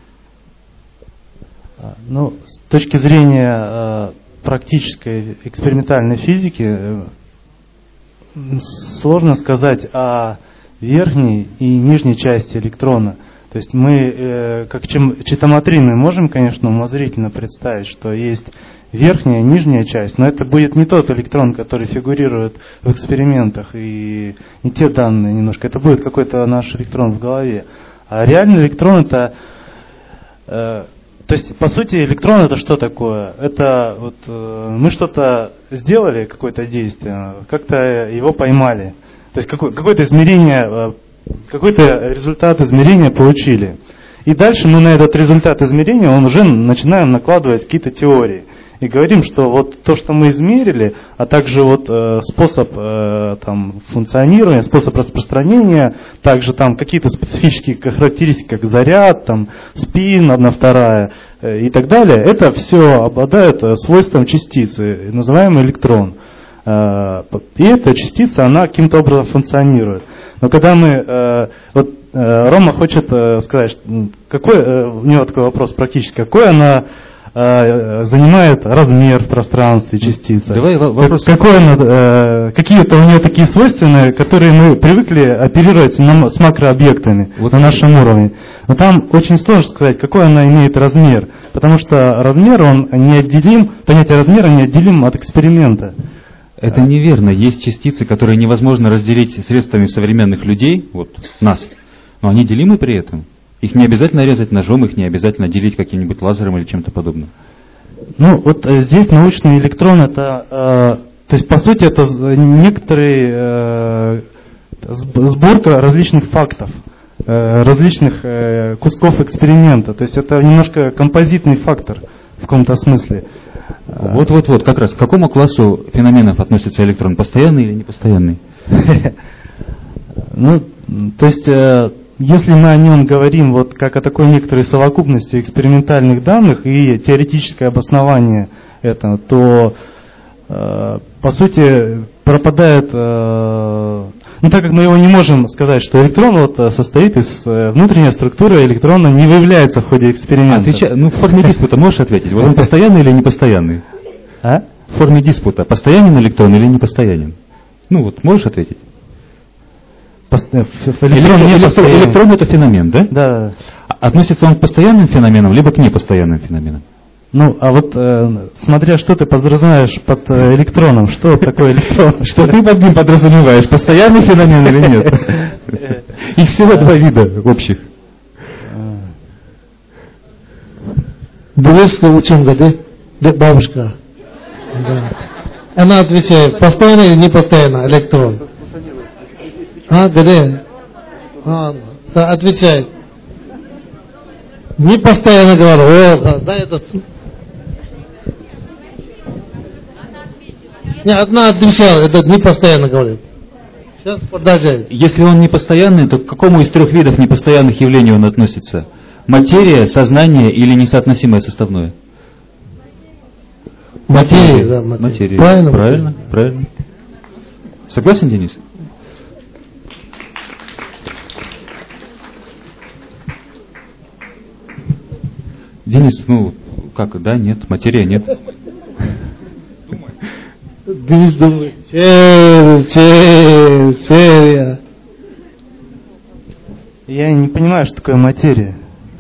Ну, с точки зрения э, практической экспериментальной физики, э, сложно сказать о верхней и нижней части электрона. То есть мы, э, как читоматрины, можем, конечно, умозрительно представить, что есть верхняя и нижняя часть, но это будет не тот электрон, который фигурирует в экспериментах, и не те данные немножко. Это будет какой-то наш электрон в голове. А реальный электрон это... Э, То есть, по сути, электрон это что такое? Это вот э, мы что-то сделали, какое-то действие, как-то его поймали. То есть, какое, какое-то измерение, э, какой-то результат измерения получили. И дальше мы на этот результат измерения он уже начинаем накладывать какие-то теории. И говорим, что вот то, что мы измерили, а также вот э, способ э, там, функционирования, способ распространения, также там какие-то специфические характеристики, как заряд, там, спин, одна вторая э, и так далее, это все обладает э, свойством частицы, называемый электрон. Э, и эта частица, она каким-то образом функционирует. Но когда мы, э, вот э, Рома хочет э, сказать, какой, э, у него такой вопрос практически, какой она занимает размер в пространстве частицы. Давай вопрос. Какой она, э, какие-то у нее такие свойственные, которые мы привыкли оперировать на, с макрообъектами вот на нашем уровне. Но там очень сложно сказать, какой она имеет размер, потому что размер, он неотделим, понятие размера неотделим от эксперимента. Это неверно. Есть частицы, которые невозможно разделить средствами современных людей, вот нас, но они делимы при этом. Их не обязательно резать ножом, их не обязательно делить каким-нибудь лазером или чем-то подобным. Ну, вот здесь научный электрон это, э, то есть по сути это некоторый э, сборка различных фактов, э, различных э, кусков эксперимента. То есть это немножко композитный фактор в каком-то смысле. Вот-вот-вот, как раз к какому классу феноменов относится электрон? Постоянный или непостоянный? Ну, то есть, если мы о нем говорим вот как о такой некоторой совокупности экспериментальных данных и теоретическое обоснование этого, то, по сути, пропадает... Ну, так как мы его не можем сказать, что электрон вот состоит из внутренней структуры электрона, не выявляется в ходе эксперимента. Отвечай, ну, в форме диспута можешь ответить? Вот он постоянный или непостоянный? А? В форме диспута постоянен электрон или непостоянен? Ну, вот можешь ответить? Электрон, электрон, электрон это феномен, да? Да. Относится он к постоянным феноменам, либо к непостоянным феноменам? Ну, а вот э, смотря что ты подразумеваешь под э, электроном, что такое электрон? Что ты под ним подразумеваешь, постоянный феномен или нет? Их всего два вида общих. Буревская ученка, да? Бабушка. Да. Она отвечает, постоянно или непостоянно электрон? А, где? А, да, отвечает. Не постоянно говорю, о, да, это... Не, одна отвечала, это не постоянно говорит. Сейчас продолжает. Если он непостоянный, то к какому из трех видов непостоянных явлений он относится? Материя, сознание или несоотносимое составное? Материя, да, материя. Материя. Правильно, правильно, правильно. Согласен, Денис? Денис, ну, как, да, нет, материя нет. Денис думает, че, че, че. Я не понимаю, что такое материя.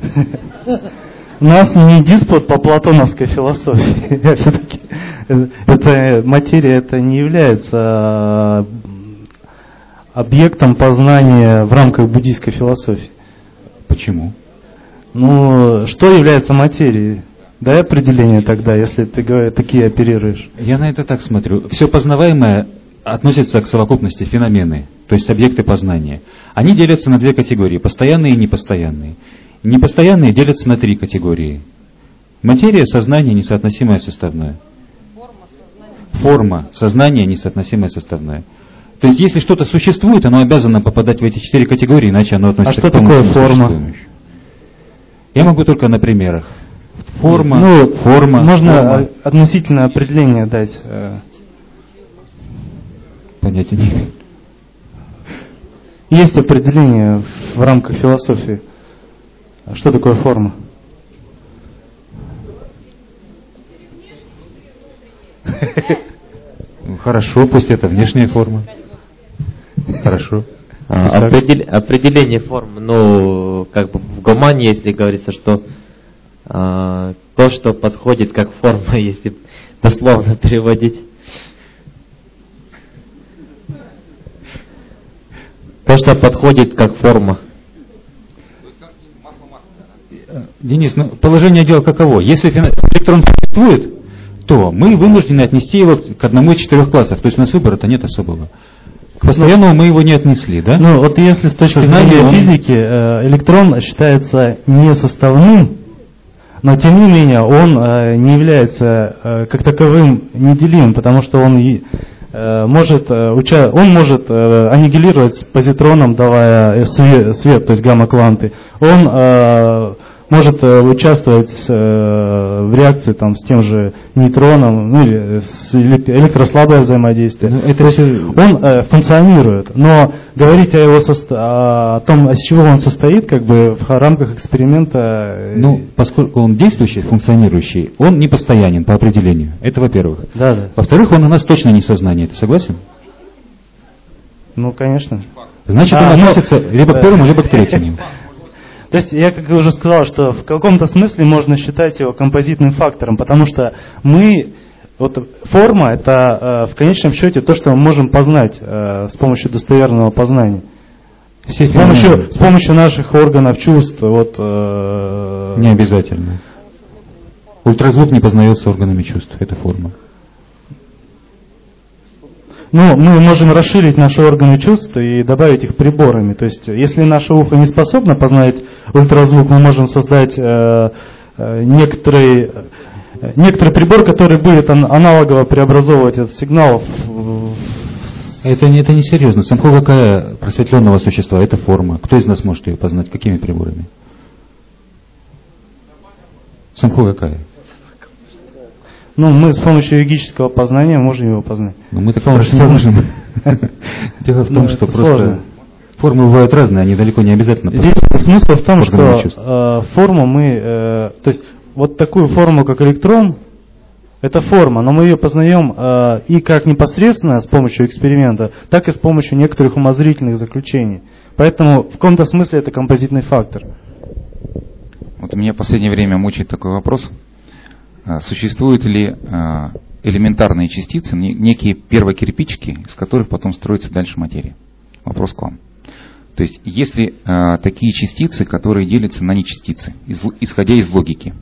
У нас не диспут по платоновской философии. Все-таки это материя это не является объектом познания в рамках буддийской философии. Почему? Ну, что является материей? Дай определение тогда, если ты такие оперируешь. Я на это так смотрю. Все познаваемое относится к совокупности феномены, то есть объекты познания. Они делятся на две категории, постоянные и непостоянные. Непостоянные делятся на три категории. Материя, сознание, несоотносимое составное. Форма, сознание, несоотносимое составное. То есть, если что-то существует, оно обязано попадать в эти четыре категории, иначе оно относится а к что такое форма? Я могу только на примерах. Форма, ну, форма. Можно форма. относительное определение дать. Понятия не имею. Есть определение в рамках философии. Что такое форма? Хорошо, пусть это внешняя форма. Хорошо. А, определ, определение формы, ну, как бы в Гомане, если говорится, что а, то, что подходит как форма, если дословно переводить. То, что подходит как форма. Денис, ну, положение дел каково? Если электрон существует, то мы вынуждены отнести его к одному из четырех классов. То есть у нас выбора-то нет особого. К постоянному мы его не отнесли, да? Ну, вот если с точки зрения физики электрон считается несоставным, но тем не менее он не является как таковым неделимым, потому что он может, он может аннигилировать позитроном, давая свет, то есть гамма-кванты. Он может участвовать в реакции там, с тем же нейтроном, ну или с электрослабое взаимодействие. Это есть, он функционирует, но говорить о, его состо... о том, из чего он состоит, как бы в рамках эксперимента... Ну, поскольку он действующий, функционирующий, он не постоянен по определению. Это во-первых. Да, да. Во-вторых, он у нас точно не сознание. Ты согласен? Ну, конечно. Значит, а, он ну, относится либо к первому, либо к третьему. То есть, я как уже сказал, что в каком-то смысле можно считать его композитным фактором, потому что мы, вот форма, это э, в конечном счете то, что мы можем познать э, с помощью достоверного познания. С помощью, с помощью наших органов чувств. Вот, э, не обязательно. Ультразвук не познается органами чувств, это форма. Ну, мы можем расширить наши органы чувств и добавить их приборами. То есть, если наше ухо не способно познать ультразвук, мы можем создать э, э, некоторый, э, некоторый прибор, который будет аналогово преобразовывать этот сигнал в... Это, это не серьезно. Самбхогакая просветленного существа, это форма. Кто из нас может ее познать? Какими приборами? Самбхогакая. Ну, мы с помощью йогического познания можем его познать. Но мы так просто не можем. Дело в том, что просто формы бывают разные, они далеко не обязательно. Здесь смысл в том, что форму мы, то есть вот такую форму, как электрон, это форма, но мы ее познаем и как непосредственно с помощью эксперимента, так и с помощью некоторых умозрительных заключений. Поэтому в каком-то смысле это композитный фактор. Вот меня в последнее время мучает такой вопрос. Существуют ли элементарные частицы, некие первокирпичики, из которых потом строится дальше материя? Вопрос к вам. То есть, есть ли такие частицы, которые делятся на нечастицы, исходя из логики?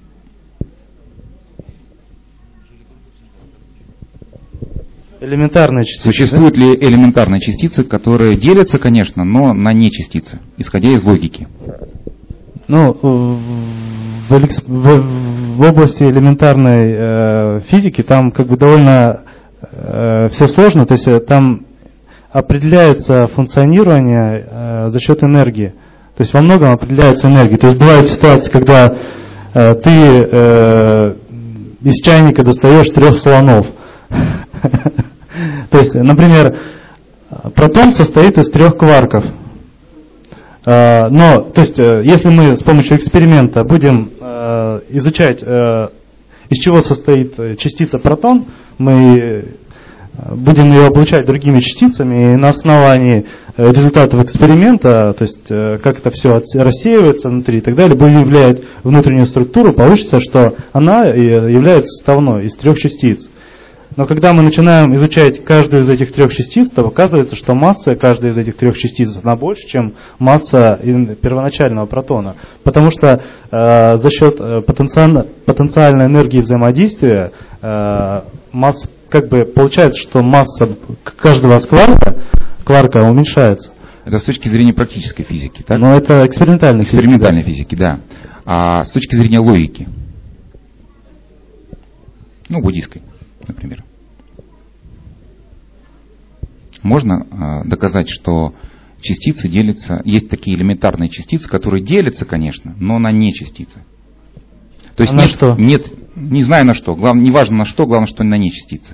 Элементарные частицы. Существуют ли элементарные частицы, которые делятся, конечно, но на нечастицы, исходя из логики? Ну, в, в, в области элементарной э, физики там как бы довольно э, все сложно, то есть там определяется функционирование э, за счет энергии. То есть во многом определяется энергия. То есть бывают ситуации, когда э, ты э, из чайника достаешь трех слонов. То есть, например, протон состоит из трех кварков. Но, то есть, если мы с помощью эксперимента будем э, изучать, э, из чего состоит частица протон, мы будем ее облучать другими частицами, и на основании результатов эксперимента, то есть, э, как это все рассеивается внутри и так далее, будем выявлять внутреннюю структуру, получится, что она является составной из трех частиц. Но когда мы начинаем изучать каждую из этих трех частиц, то оказывается, что масса каждой из этих трех частиц она больше, чем масса первоначального протона. Потому что э, за счет потенциально, потенциальной энергии взаимодействия э, масса, как бы получается, что масса каждого кварка, кварка уменьшается. Это с точки зрения практической физики, так? Но это экспериментальной физики. Экспериментальной физики, да. А с точки зрения логики? Ну, буддийской, например. Можно э, доказать, что частицы делятся, есть такие элементарные частицы, которые делятся, конечно, но на нечастицы. То есть а на нет, что? Нет, не знаю на что, главное, не важно на что, главное, что на нечастицы.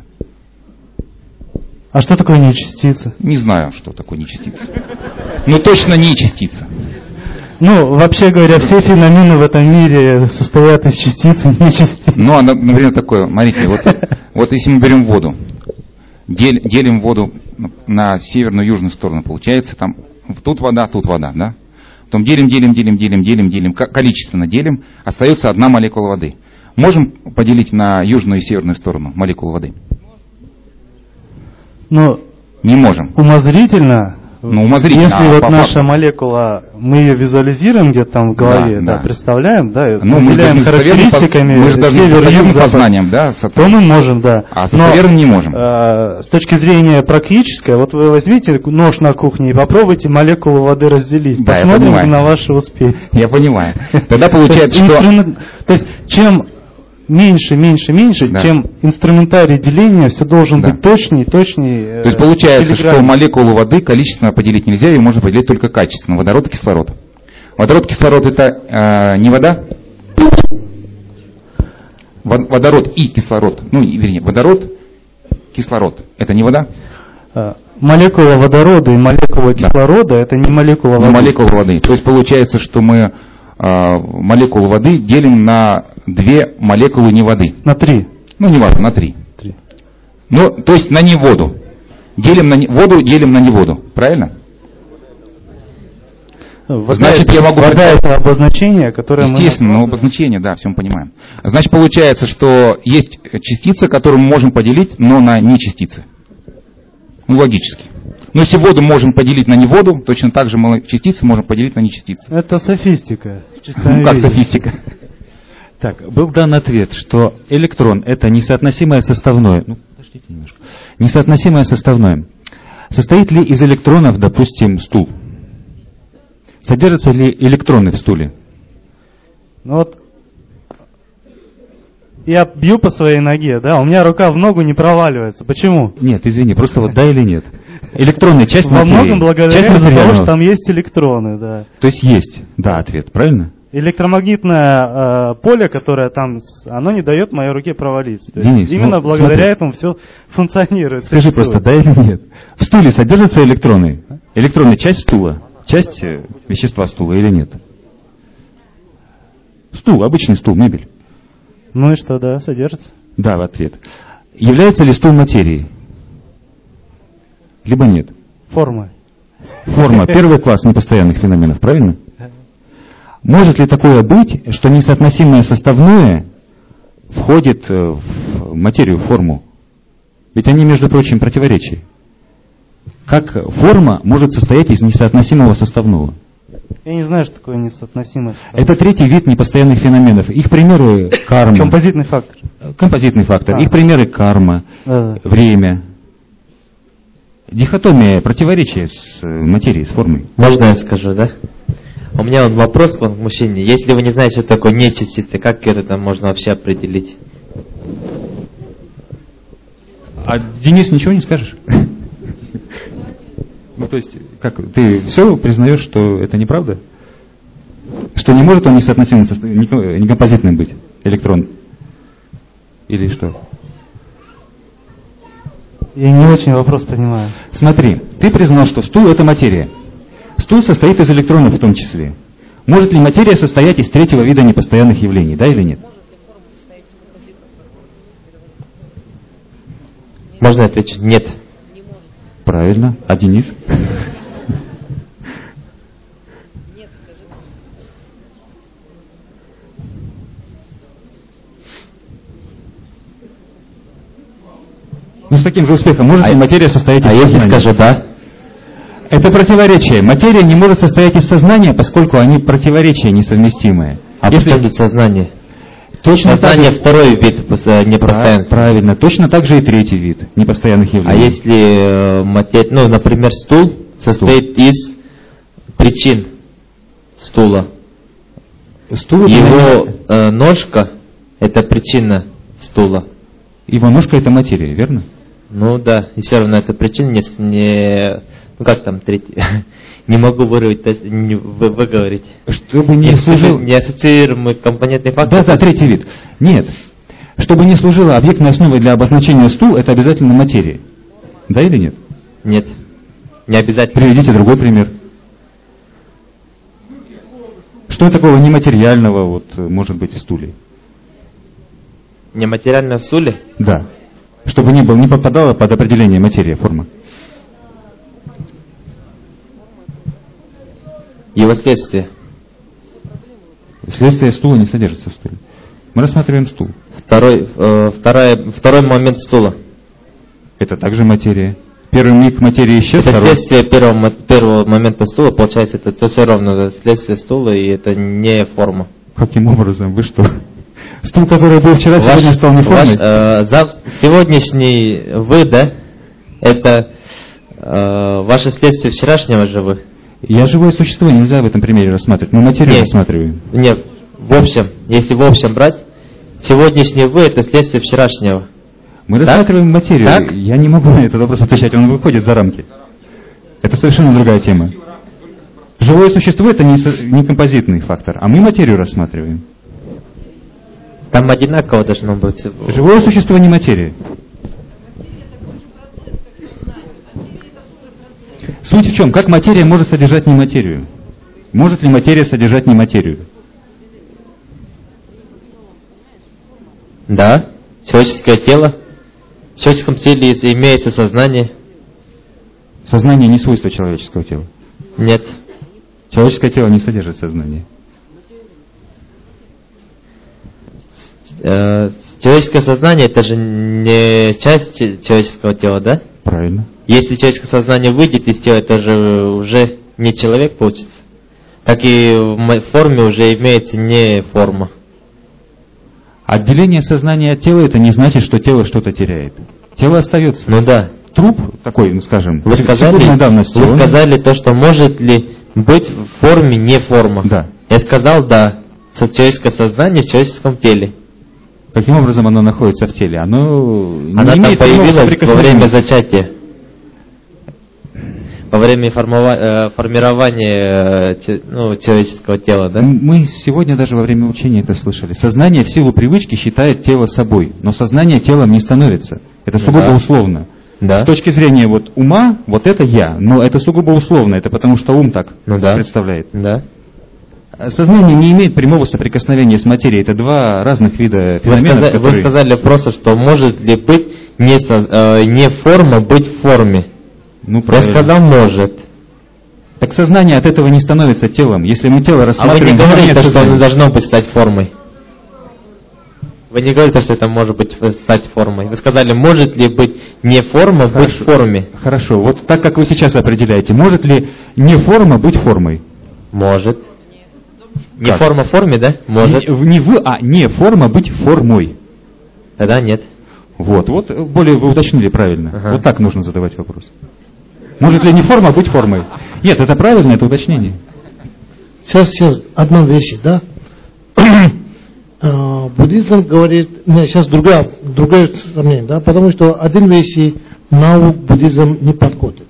А что такое нечастица? Не знаю, что такое нечастица. Но точно не частица. Ну, вообще говоря, все феномены в этом мире состоят из частиц и нечастиц. Ну, например, такое, смотрите, вот, вот если мы берем воду, дел, делим воду на северную и южную сторону, получается, там, тут вода, тут вода, да? Потом делим, делим, делим, делим, делим, делим, количественно делим, остается одна молекула воды. Можем поделить на южную и северную сторону молекулу воды? Ну, не можем. Умозрительно, ну, умозрительно если а вот по наша факту. молекула, мы ее визуализируем где-то там в голове, да, да, да, представляем, да, ну, выделяем характеристиками, мы же даже север, юг, запад, познанием, да, то мы можем, да. А с достоверным не можем. Э, с точки зрения практической, вот вы возьмите нож на кухне и попробуйте молекулу воды разделить. Да, посмотрим на ваши успехи. Я понимаю. Тогда получается, что... То есть, чем меньше, меньше, меньше, да. чем инструментарий деления все должен да. быть точнее, точнее. То есть получается, что молекулу воды количественно поделить нельзя, ее можно поделить только качественно. Водород и кислород. Водород, кислород это э, не вода? Водород и кислород, ну, вернее, водород, кислород, это не вода? Молекула водорода и молекула кислорода, да. это не молекула воды. Не молекула воды. То есть получается, что мы э, молекулу воды делим на две молекулы не воды. На три. Ну, не важно, на три. три. Ну, то есть на не воду. Делим на не, воду, делим на не воду. Правильно? Вода Значит, я могу... Вода это обозначение, которое Естественно, мы... но обозначение, да, все мы понимаем. Значит, получается, что есть частицы, которые мы можем поделить, но на не частицы. Ну, логически. Но если воду можем поделить на не воду, точно так же мы частицы можем поделить на не частицы. Это софистика. Ну, как софистика? Так, был дан ответ, что электрон – это несоотносимое составное. Ну, подождите немножко. Несоотносимое составное. Состоит ли из электронов, допустим, стул? Содержатся ли электроны в стуле? Ну вот, я бью по своей ноге, да, у меня рука в ногу не проваливается. Почему? Нет, извини, просто вот да или нет. Электронная часть Во материи. многом благодаря из-за того, что там есть электроны, да. То есть есть, да, ответ, правильно? Электромагнитное э, поле, которое там, оно не дает моей руке провалиться. То есть Денис, именно ну, благодаря смотри. этому все функционирует. Скажи существует. просто, да или нет? В стуле содержатся электроны? Электронная часть стула? Часть э, вещества стула или нет? Стул, обычный стул, мебель. Ну и что, да, содержится. Да, в ответ. Является ли стул материей? Либо нет? Форма. Форма. Первый класс непостоянных феноменов, правильно? Может ли такое быть, что несоотносимое составное входит в материю, в форму? Ведь они, между прочим, противоречия. Как форма может состоять из несоотносимого составного? Я не знаю, что такое несоотносимое составное. Это третий вид непостоянных феноменов. Их примеры карма. Композитный фактор. Композитный фактор. А. Их примеры карма, Да, да. время. Дихотомия, противоречие с материей, с формой. Можно я скажу, да? У меня вот вопрос к вам, к мужчине. Если вы не знаете, что такое нечастицы, как это там можно вообще определить? А Денис, ничего не скажешь? Ну, то есть, как, ты все признаешь, что это неправда? Что не может он несоотносимым, некомпозитным быть, электрон? Или что? Я не очень вопрос понимаю. Смотри, ты признал, что стул – это материя. Стул состоит из электронов в том числе. Может ли материя состоять из третьего вида непостоянных явлений, да или нет? Можно я отвечу? Нет. Правильно. А Денис? Ну, с таким же успехом может а ли материя состоять из а сознания? А если скажу «да»? Это противоречие. Материя не может состоять из сознания, поскольку они противоречия несовместимые. А если... почему тут сознание? Точно сознание так... второй вид непостоянства. Правильно. Точно так же и третий вид непостоянных явлений. А если, материя, ну, например, стул состоит стул. из причин стула. Стул Его э, ножка – это причина стула. Его ножка – это материя, верно? Ну да, и все равно эта причина не, не ну как там третий, не могу вырвать, не вы, выговорить. Чтобы не, не служил... Неассоциируемый компонентный фактор. Да, да, третий вид. Нет. Чтобы не служила объектной основой для обозначения стул, это обязательно материя. Да или нет? Нет, не обязательно. Приведите другой пример. Что такого нематериального вот, может быть в стуле? Нематериально в стуле? Да. Чтобы не, был, не попадало под определение материя, форма. Его следствие. Следствие стула не содержится в стуле. Мы рассматриваем стул. Второй, э, второй, второй момент стула. Это также материя. Первый миг материи исчез. Это второй... следствие первого, первого момента стула, получается, это все равно следствие стула, и это не форма. Каким образом? Вы что? Стул, который был вчера, ваш, сегодня стал не формой? Ваш, э, зав... Сегодняшний вы, да, это э, ваше следствие вчерашнего же вы. Я живое существо, нельзя в этом примере рассматривать. Мы материю нет, рассматриваем. Нет, в общем, если в общем брать, сегодняшний вы это следствие вчерашнего. Мы так? рассматриваем материю. Так? Я не могу на этот вопрос отвечать, он выходит за рамки. Это совершенно другая тема. Живое существо это не, не композитный фактор, а мы материю рассматриваем. Там одинаково должно быть. Живое существо не материя. Суть в чем? Как материя может содержать нематерию? Может ли материя содержать нематерию? Да. Человеческое тело. В человеческом теле имеется сознание. Сознание не свойство человеческого тела. Нет. Человеческое тело не содержит сознание. Человеческое сознание это же не часть человеческого тела, да? Правильно. Если человеческое сознание выйдет из тела, это же уже не человек получится. Как и в форме уже имеется не форма. Отделение сознания от тела — это не значит, что тело что-то теряет. Тело остается. Ну да. Труп такой, ну скажем, вы сказали, давности, вы он... сказали то, что может ли быть в форме не форма. Да. Я сказал, да. Человеческое сознание в человеческом теле. Каким образом оно находится в теле? Оно Она не там имеет появилась во время зачатия. Во время формова... формирования ну, человеческого тела, да? Мы сегодня даже во время учения это слышали. Сознание в силу привычки считает тело собой, но сознание телом не становится. Это сугубо да. условно. Да. С точки зрения вот ума, вот это я, но это сугубо условно, это потому что ум так ну, да. представляет. Да. Сознание не имеет прямого соприкосновения с материей, это два разных вида феноменов. Вы сказали, которые... вы сказали просто, что может ли быть не, со... э, не форма быть в форме. Ну, я сказал может. Так сознание от этого не становится телом. Если мы тело рассматриваем... А вы не говорите, что оно должно быть стать формой? Вы не говорите, что это может быть стать формой. Вы сказали, может ли быть не форма Хорошо. быть в форме? Хорошо, вот так как вы сейчас определяете, может ли не форма быть формой? Может. Не как? Форма в форме, да? Может. Не, не вы, а не форма быть формой. Тогда нет. Вот, вот, более вы уточнили правильно. Ага. Вот так нужно задавать вопрос. Может ли не форма быть формой? Нет, это правильно, это уточнение. Сейчас, сейчас, одна вещь, да? Буддизм говорит, нет, сейчас другая, другое сомнение, да, потому что один вещи наук буддизм не подходит.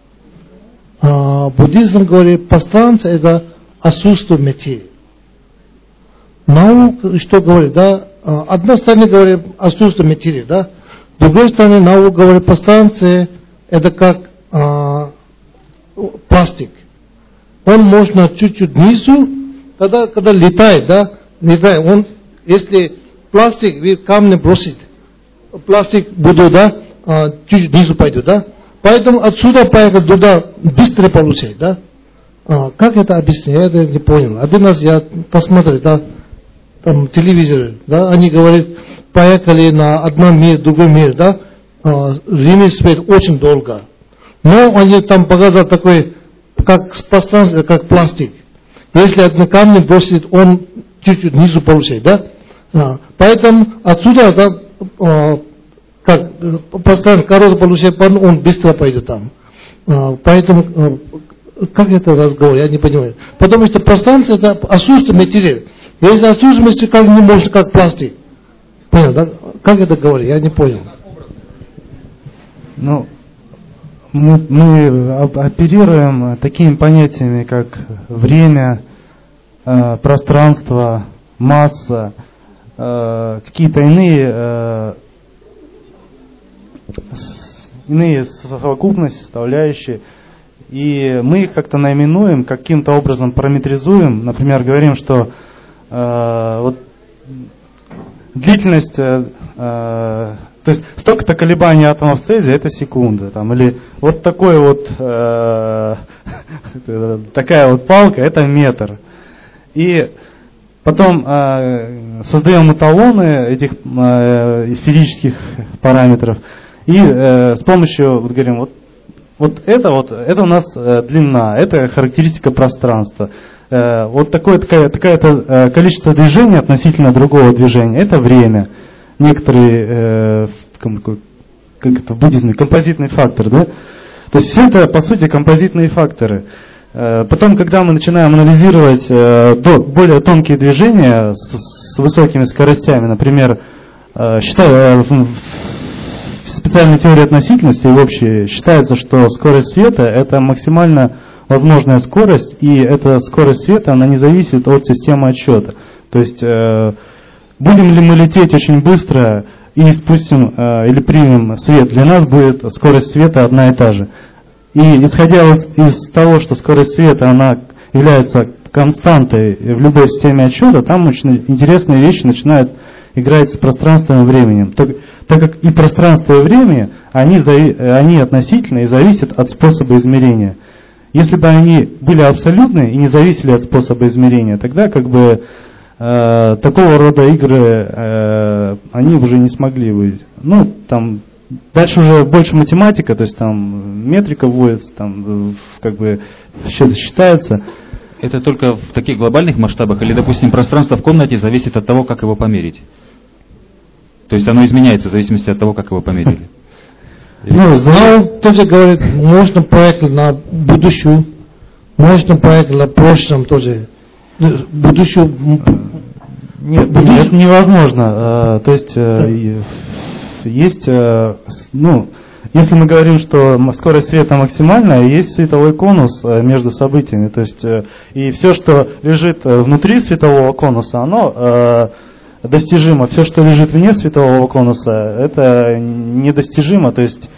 Буддизм говорит, пространство это отсутствие материи. Наук, что говорит, да, одна сторона говорит отсутствие материи, да, с другой стороны наука говорит, пространство это как а, пластик. Он можно чуть-чуть внизу, тогда, когда летает, да, летает, он, если пластик в камни бросит, пластик будет, да, а, чуть-чуть внизу пойдет, да, поэтому отсюда поехать туда быстро получать, да. А, как это объяснить, я это не понял. Один раз я посмотрел, да, там телевизор, да, они говорят, поехали на одном мире, другой мир, да, а, время свет очень долго. Но они там показали такой, как пространство, как пластик. Если на камни бросит, он чуть-чуть внизу получает, да? А, поэтому отсюда, да, а, как пространство короткое получает, он быстро пойдет там. А, поэтому, а, как это разговор, я не понимаю. Потому что пространство это отсутствие материи. Если отсутствие материи, как не может, как пластик. Понял, да? Как это говорить, я не понял. Ну, мы, мы оперируем такими понятиями, как время, э, пространство, масса, э, какие-то иные, э, с, иные совокупности, составляющие. И мы их как-то наименуем, каким-то образом параметризуем. Например, говорим, что э, вот, длительность... Э, э, То есть столько-то колебаний атомов цезия это секунда, там, или вот такой вот э, такая вот палка это метр. И потом э, создаем эталоны этих э, физических параметров и э, с помощью вот говорим вот вот это вот это у нас э, длина, это характеристика пространства. Э, вот такое такое такое-то э, количество движения относительно другого движения это время. Некоторые, э, как это в буддизме, композитный фактор, да? То есть все это, по сути, композитные факторы. Э, потом, когда мы начинаем анализировать э, до, более тонкие движения с, с высокими скоростями, например, э, считаю, в, в специальной теории относительности в общей считается, что скорость света это максимально возможная скорость, и эта скорость света, она не зависит от системы отсчета. То есть э, будем ли мы лететь очень быстро и спустим э, или примем свет, для нас будет скорость света одна и та же. И исходя из, из того, что скорость света она является константой в любой системе отсчета, там очень интересные вещи начинают играть с пространством и временем. Так, так как и пространство, и время, они, зави, они относительны и зависят от способа измерения. Если бы они были абсолютны и не зависели от способа измерения, тогда как бы Э, такого рода игры э, они уже не смогли выйти. Ну, там дальше уже больше математика, то есть там метрика вводится, там как бы считается. Это только в таких глобальных масштабах или, допустим, пространство в комнате зависит от того, как его померить? То есть оно изменяется в зависимости от того, как его померили. Ну, знал, тоже говорит, можно проект на будущую, можно проект на прошлом тоже. Будущую... Нет, нет, невозможно. То есть, есть, ну, если мы говорим, что скорость света максимальная, есть световой конус между событиями. То есть, и все, что лежит внутри светового конуса, оно достижимо. Все, что лежит вне светового конуса, это недостижимо. То есть,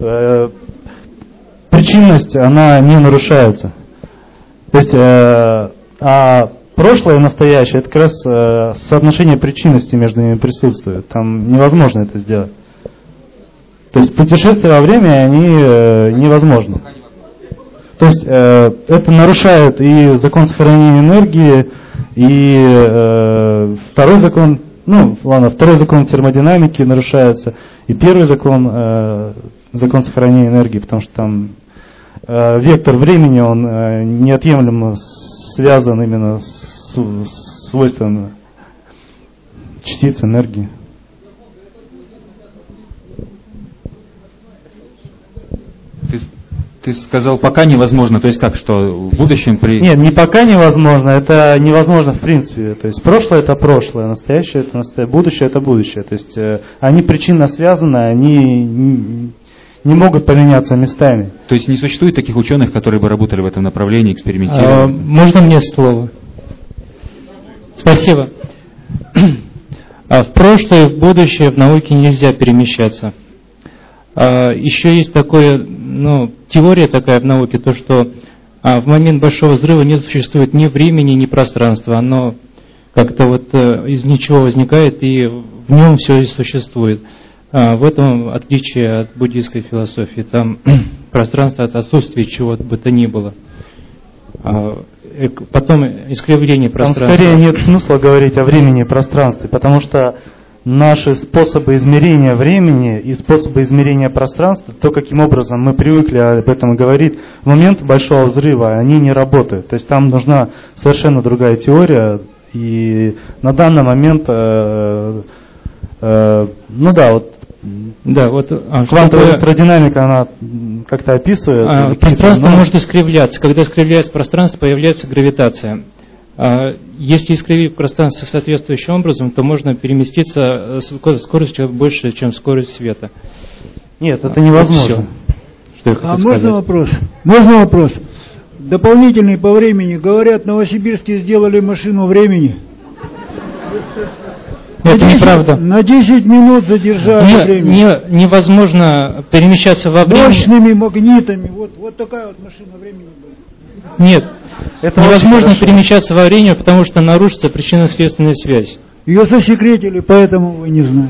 причинность, она не нарушается. То есть, а прошлое и настоящее, это как раз э, соотношение причинности между ними присутствует. Там невозможно это сделать. То есть путешествия во времени, они э, невозможны. То есть э, это нарушает и закон сохранения энергии, и э, второй закон, ну ладно, второй закон термодинамики нарушается, и первый закон, э, закон сохранения энергии, потому что там э, вектор времени, он э, неотъемлемо связан именно с, с свойствами частиц энергии. Ты, ты сказал, пока невозможно, то есть как, что в будущем при... Нет, не пока невозможно, это невозможно в принципе. То есть прошлое это прошлое, настоящее это настоящее, будущее это будущее. То есть э, они причинно связаны, они не, не могут поменяться местами. То есть не существует таких ученых, которые бы работали в этом направлении, экспериментировали? А, можно мне слово? Спасибо. А в прошлое и в будущее в науке нельзя перемещаться. А, еще есть такое, ну, теория такая в науке, то что а, в момент большого взрыва не существует ни времени, ни пространства. Оно как-то вот а, из ничего возникает, и в нем все и существует. А, в этом отличие от буддийской философии. Там пространство от отсутствия чего бы то ни было. А, потом искривление пространства. Там скорее нет смысла говорить о времени и пространстве, потому что наши способы измерения времени и способы измерения пространства, то, каким образом мы привыкли об этом говорить, в момент большого взрыва они не работают. То есть там нужна совершенно другая теория, и на данный момент, э, э, ну да, вот, да, вот квантовая электродинамика, она как-то описывает. А, пространство но... может искривляться. Когда искривляется пространство, появляется гравитация. А, если искривить пространство соответствующим образом, то можно переместиться с скоростью больше, чем скорость света. Нет, это невозможно. Что я а можно сказать? вопрос? Можно вопрос? Дополнительный по времени. Говорят, в Новосибирске сделали машину времени. Это неправда. На десять минут задержали не, время. Не, невозможно перемещаться во времени. Мощными магнитами. Вот, вот такая вот машина времени была. Нет. Это невозможно перемещаться во времени, потому что нарушится причинно-следственная связь. Ее засекретили, поэтому вы не знаете.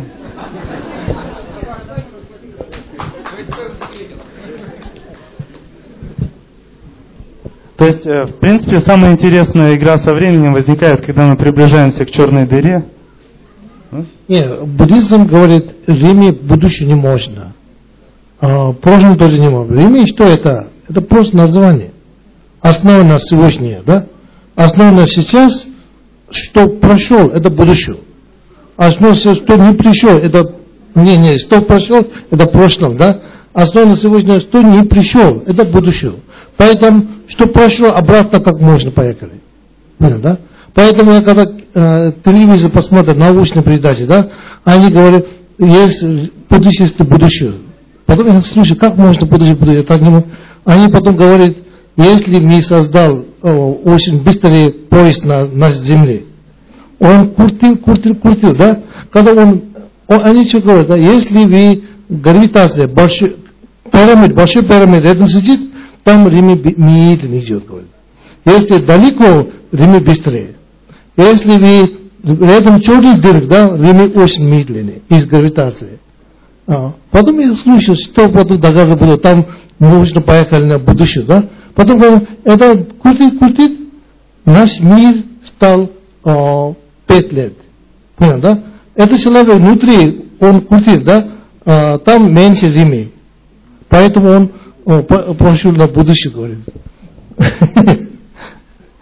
То есть, в принципе, самая интересная игра со временем возникает, когда мы приближаемся к черной дыре. Нет, буддизм говорит, время в будущем не можно. А, в прошлом тоже не можно. Время что это? Это просто название. Основа на сегодня, да? Основа на сейчас, что прошел, это будущее. Основа, что не пришел, это не, не, что прошел, это прошлом, да? Основа на сегодня, что не пришел, это будущее. Поэтому, что прошло, обратно как можно поехали. Понял, да? Поэтому я когда э, телевизор посмотрю, научные передачи, да, они говорят, есть будущее, будущее. Потом я слушаю, как можно будущее, будущее. Так не, они потом говорят, если мы создал э, очень быстрый поезд на, на Земле, он крутил, крутил, крутил, да, когда он, он они что говорят, да, если вы гравитация, большой пирамид, большой пирамид рядом сидит, там время медленно идет, говорит. Если далеко, время быстрее. Если вы рядом черный дырк, да, время очень медленное из гравитации. А, потом я слушаю, что потом доказано было, там нужно поехать на будущее, да. Потом это крутит, крутит, наш мир стал а, пять лет. Понял, да? Это человек внутри, он крутит, да, а, там меньше зимы. Поэтому он а, пошел на будущее, говорит.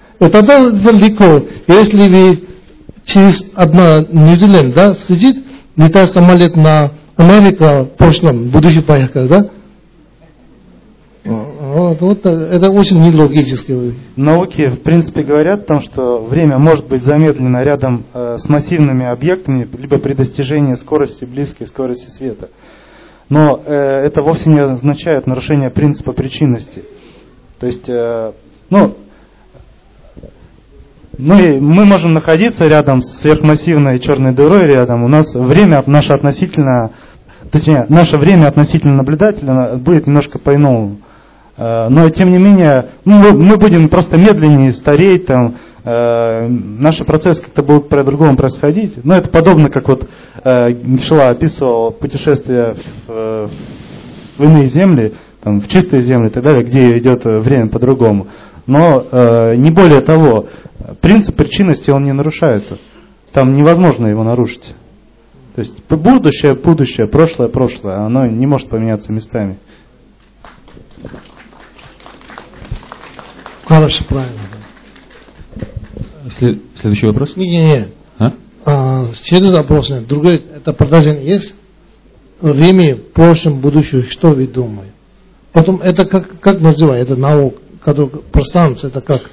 Тогда это легко. Если вы через одна Нью-Зеланд, да, сидит, летает самолет на Америку в прошлом, в будущем поехал, да? Вот, вот это очень нелогически. В науке, в принципе, говорят о том, что время может быть замедлено рядом э, с массивными объектами, либо при достижении скорости близкой скорости света. Но э, это вовсе не означает нарушение принципа причинности. То есть, э, ну, мы, мы можем находиться рядом с сверхмассивной черной дырой рядом. У нас время наше относительно, точнее, наше время относительно наблюдателя будет немножко по-иному. Но, тем не менее, ну, мы будем просто медленнее стареть, там, э, наши процессы как-то будут по-другому происходить. Но это подобно, как вот э, Геншла описывал путешествие в, в иные земли, там, в чистые земли и так далее, где идет время по-другому. Но э, не более того, принцип причинности, он не нарушается. Там невозможно его нарушить. То есть будущее, будущее, прошлое, прошлое, оно не может поменяться местами. Хорошо, правильно. След, следующий вопрос? Не, не, не. А? А, следующий вопрос. Другой, это продолжение есть? Время, прошлом, будущем, что вы думаете? Потом, это как, как называется, это наука, который, пространство, это как?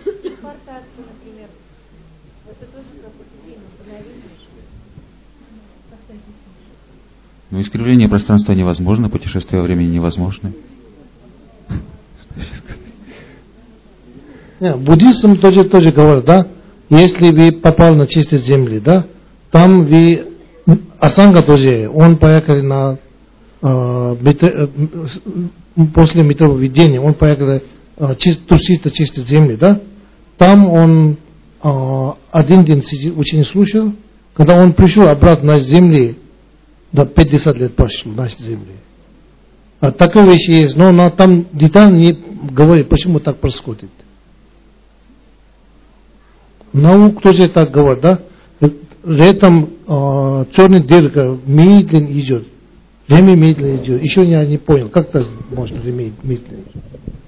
Ну, искривление пространства невозможно, путешествие во времени невозможно. Нет, буддизм тоже, тоже говорит, да, если вы попали на чистые земли, да, там вы, Асанга тоже, он поехал на, э, метро, э, после метровидения, он поехал э, чисто, чисто чистые земли, да, там он э, один день сидел, очень слушал, когда он пришел обратно на земли, да, пятьдесят лет прошло на земле. А такие вещи есть, но на, там детально не говорит, почему так происходит. Наука тоже так говорит, да? Летом э, черная дырка медленно идет. Время медленно идет. Еще я не понял, как так можно время медленно идет.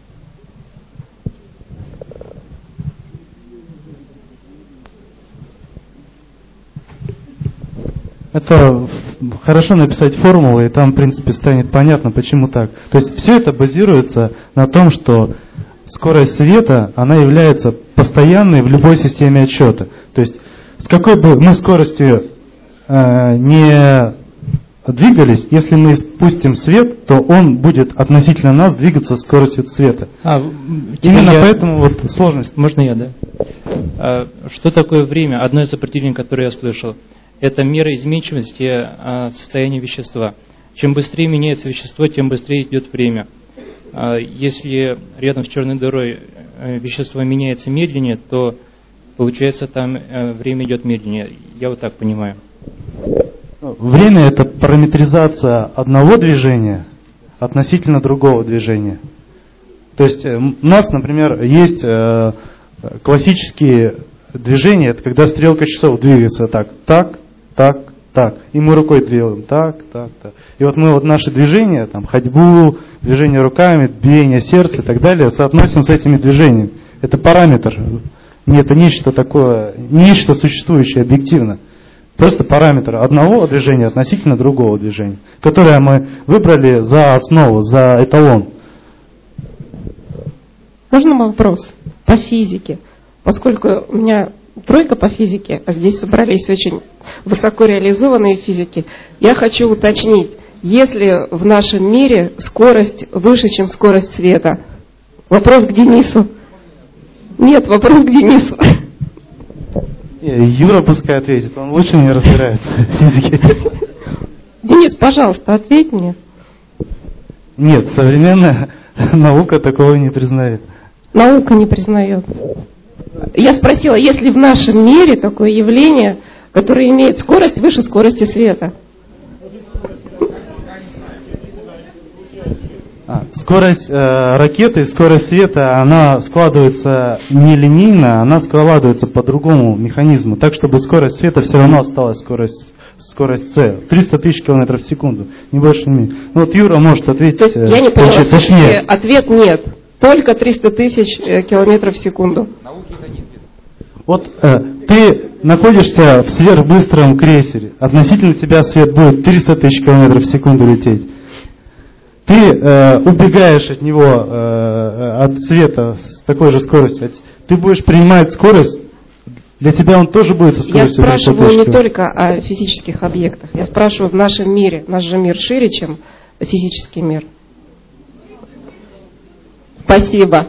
Это хорошо написать формулы, и там, в принципе, станет понятно, почему так. То есть все это базируется на том, что скорость света, она является постоянной в любой системе отсчета. То есть с какой бы мы скоростью э, не двигались, если мы спустим свет, то он будет относительно нас двигаться с скоростью света. А, Именно я... поэтому вот сложность. Можно я, да? А, что такое время? Одно из определений, которое я слышал, это мера изменчивости а, состояния вещества. Чем быстрее меняется вещество, тем быстрее идет время. Если рядом с черной дырой вещество меняется медленнее, то получается там время идет медленнее. Я вот так понимаю. Время – это параметризация одного движения относительно другого движения. То есть у нас, например, есть классические движения, это когда стрелка часов двигается так, так, так, так. И мы рукой двигаем так, так, так. И вот мы вот наши движения, там, ходьбу, движение руками, биение сердца и так далее, соотносим с этими движениями. Это параметр. Не это нечто такое, нечто существующее объективно. Просто параметр одного движения относительно другого движения, которое мы выбрали за основу, за эталон. Можно вопрос по физике? Поскольку у меня тройка по физике, а здесь собрались очень высоко реализованные физики, я хочу уточнить, если в нашем мире скорость выше, чем скорость света? Вопрос к Денису. Нет, вопрос к Денису. Юра пускай ответит, он лучше не разбирается в физике. Денис, пожалуйста, ответь мне. Нет, современная наука такого не признает. Наука не признает. Я спросила, есть ли в нашем мире такое явление, которое имеет скорость выше скорости света? А, скорость э, ракеты и скорость света, она складывается не линейно, она складывается по другому механизму, так чтобы скорость света все равно осталась скорость, скорость С, триста тысяч километров в секунду, не больше, не меньше. Ну вот Юра может ответить. То есть, я не поняла, точнее. Ответ нет, только триста тысяч километров в секунду. Вот э, ты находишься в сверхбыстром крейсере, относительно тебя свет будет триста тысяч километров в секунду лететь. Ты э, убегаешь от него, э, от света с такой же скоростью. Ты будешь принимать скорость, для тебя он тоже будет со скоростью Я триста тысяч. спрашиваю не только о физических объектах. Я спрашиваю в нашем мире. Наш же мир шире, чем физический мир. Спасибо.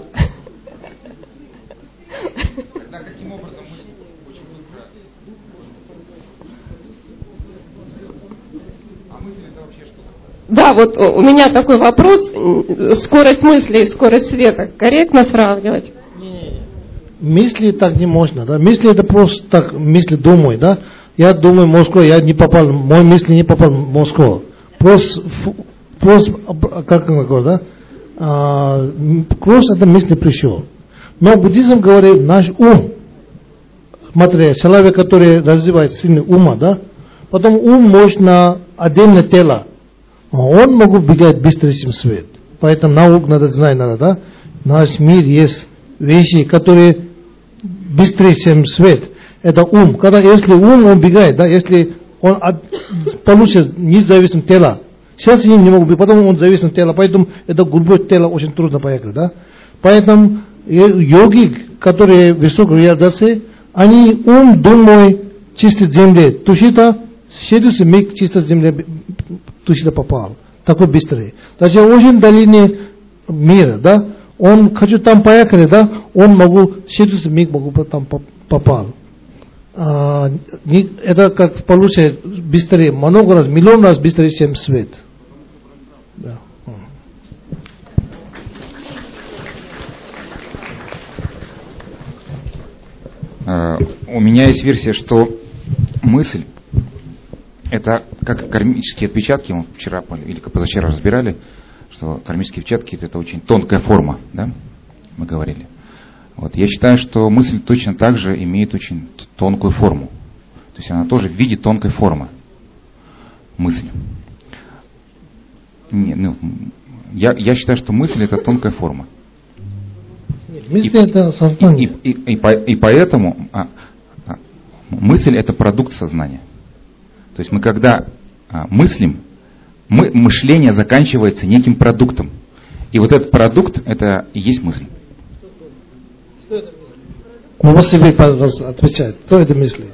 Да, вот у меня такой вопрос. Скорость мысли и скорость света корректно сравнивать? Мысли так не можно, да? Мысли это просто так, мысли думаю, да? Я думаю Москва, я не попал, мои мысли не попал в Москву. Просто, просто как он говорит, да? А, просто это мысли пришел. Но буддизм говорит, наш ум, смотри, человек, который развивает сильный ума, да? Потом ум может на отдельное тело. Он может бегать быстрее, чем свет. Поэтому науку надо знать, надо, да? Наш мир есть вещи, которые быстрее, чем свет. Это ум. Когда, если ум убегает, да, если он от, получит независимое тело, сейчас я не могу быть, потом он зависит от тела, поэтому это грубое тело очень трудно поехать, да? Поэтому йоги, которые высокой реализации, они ум думают чисто земле, тушита, следующий миг чисто земле тушита попал. Такой быстрый. Даже очень дальний мир, да? Он хочу там поехать, да? Он могу, следующий миг могу там попал. А, это как получается быстрее, много раз, миллион раз быстрее, чем свет. Да. Uh, у меня есть версия, что мысль это как кармические отпечатки, мы вчера или позавчера разбирали, что кармические отпечатки это очень тонкая форма, да, мы говорили. Вот. Я считаю, что мысль точно так же имеет очень тонкую форму. То есть она тоже в виде тонкой формы. Мысль. Не, ну, я, я считаю, что мысль это тонкая форма. Мысль и, это сознание. И, и, и, и, по, и поэтому а, а, мысль это продукт сознания. То есть мы когда а, мыслим, мы, мышление заканчивается неким продуктом. И вот этот продукт это и есть мысль. Ну, вот себе отвечает. Кто это мысли?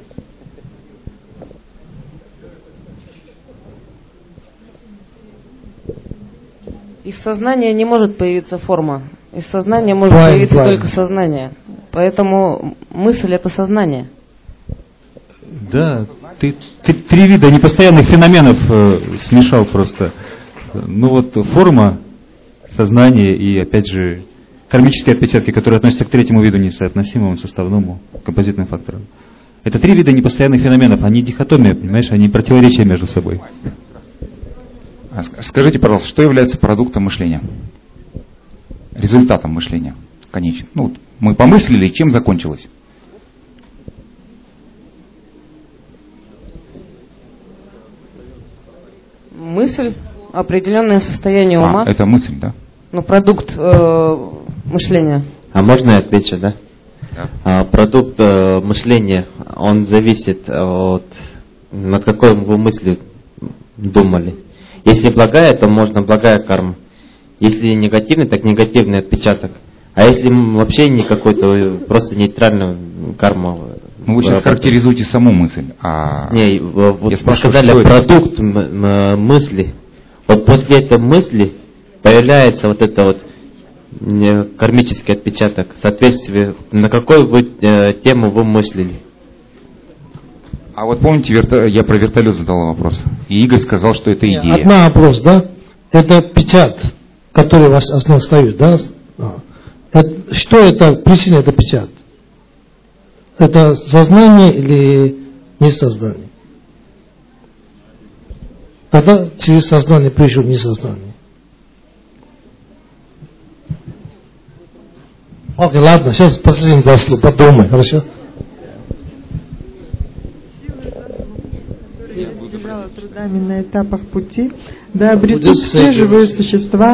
Из сознания не может появиться форма. Из сознания может правильно, появиться правильно. только сознание. Поэтому мысль это сознание. Да, ты, ты три вида непостоянных феноменов э, смешал просто. Ну вот форма, сознание и опять же кармические отпечатки, которые относятся к третьему виду несоотносимому, составному, композитным факторам. Это три вида непостоянных феноменов. Они дихотомия, понимаешь, они противоречия между собой. Скажите, пожалуйста, что является продуктом мышления? Результатом мышления, конечно. Ну, вот мы помыслили, чем закончилось? Мысль, определенное состояние А, ума. это мысль, да? Ну, продукт э, мышления. А можно я отвечу, да? Да. А, продукт э, мышления, он зависит от, над какой вы мыслью думали. Если благая, то можно благая карма. Если негативный, так негативный отпечаток. А если вообще никакой, то просто нейтральная карма. Ну, вы сейчас характеризуете саму мысль. А не, вот вы спрашиваю, сказали продукт мысли. Вот после этой мысли появляется вот это вот кармический отпечаток. В соответствии, на какой вы, э, тему вы мыслили. А вот помните, верто... я про вертолет задал вопрос. И Игорь сказал, что это идея. Одна вопрос, да? Это печать, который вас основной ставит, да? Это, что это, причина это печать? Это сознание или не сознание? Тогда через сознание пришел не сознание. Окей, ладно, сейчас посмотрим дослу, подумай, хорошо? Трудами на этапах пути, да обретут все живые существа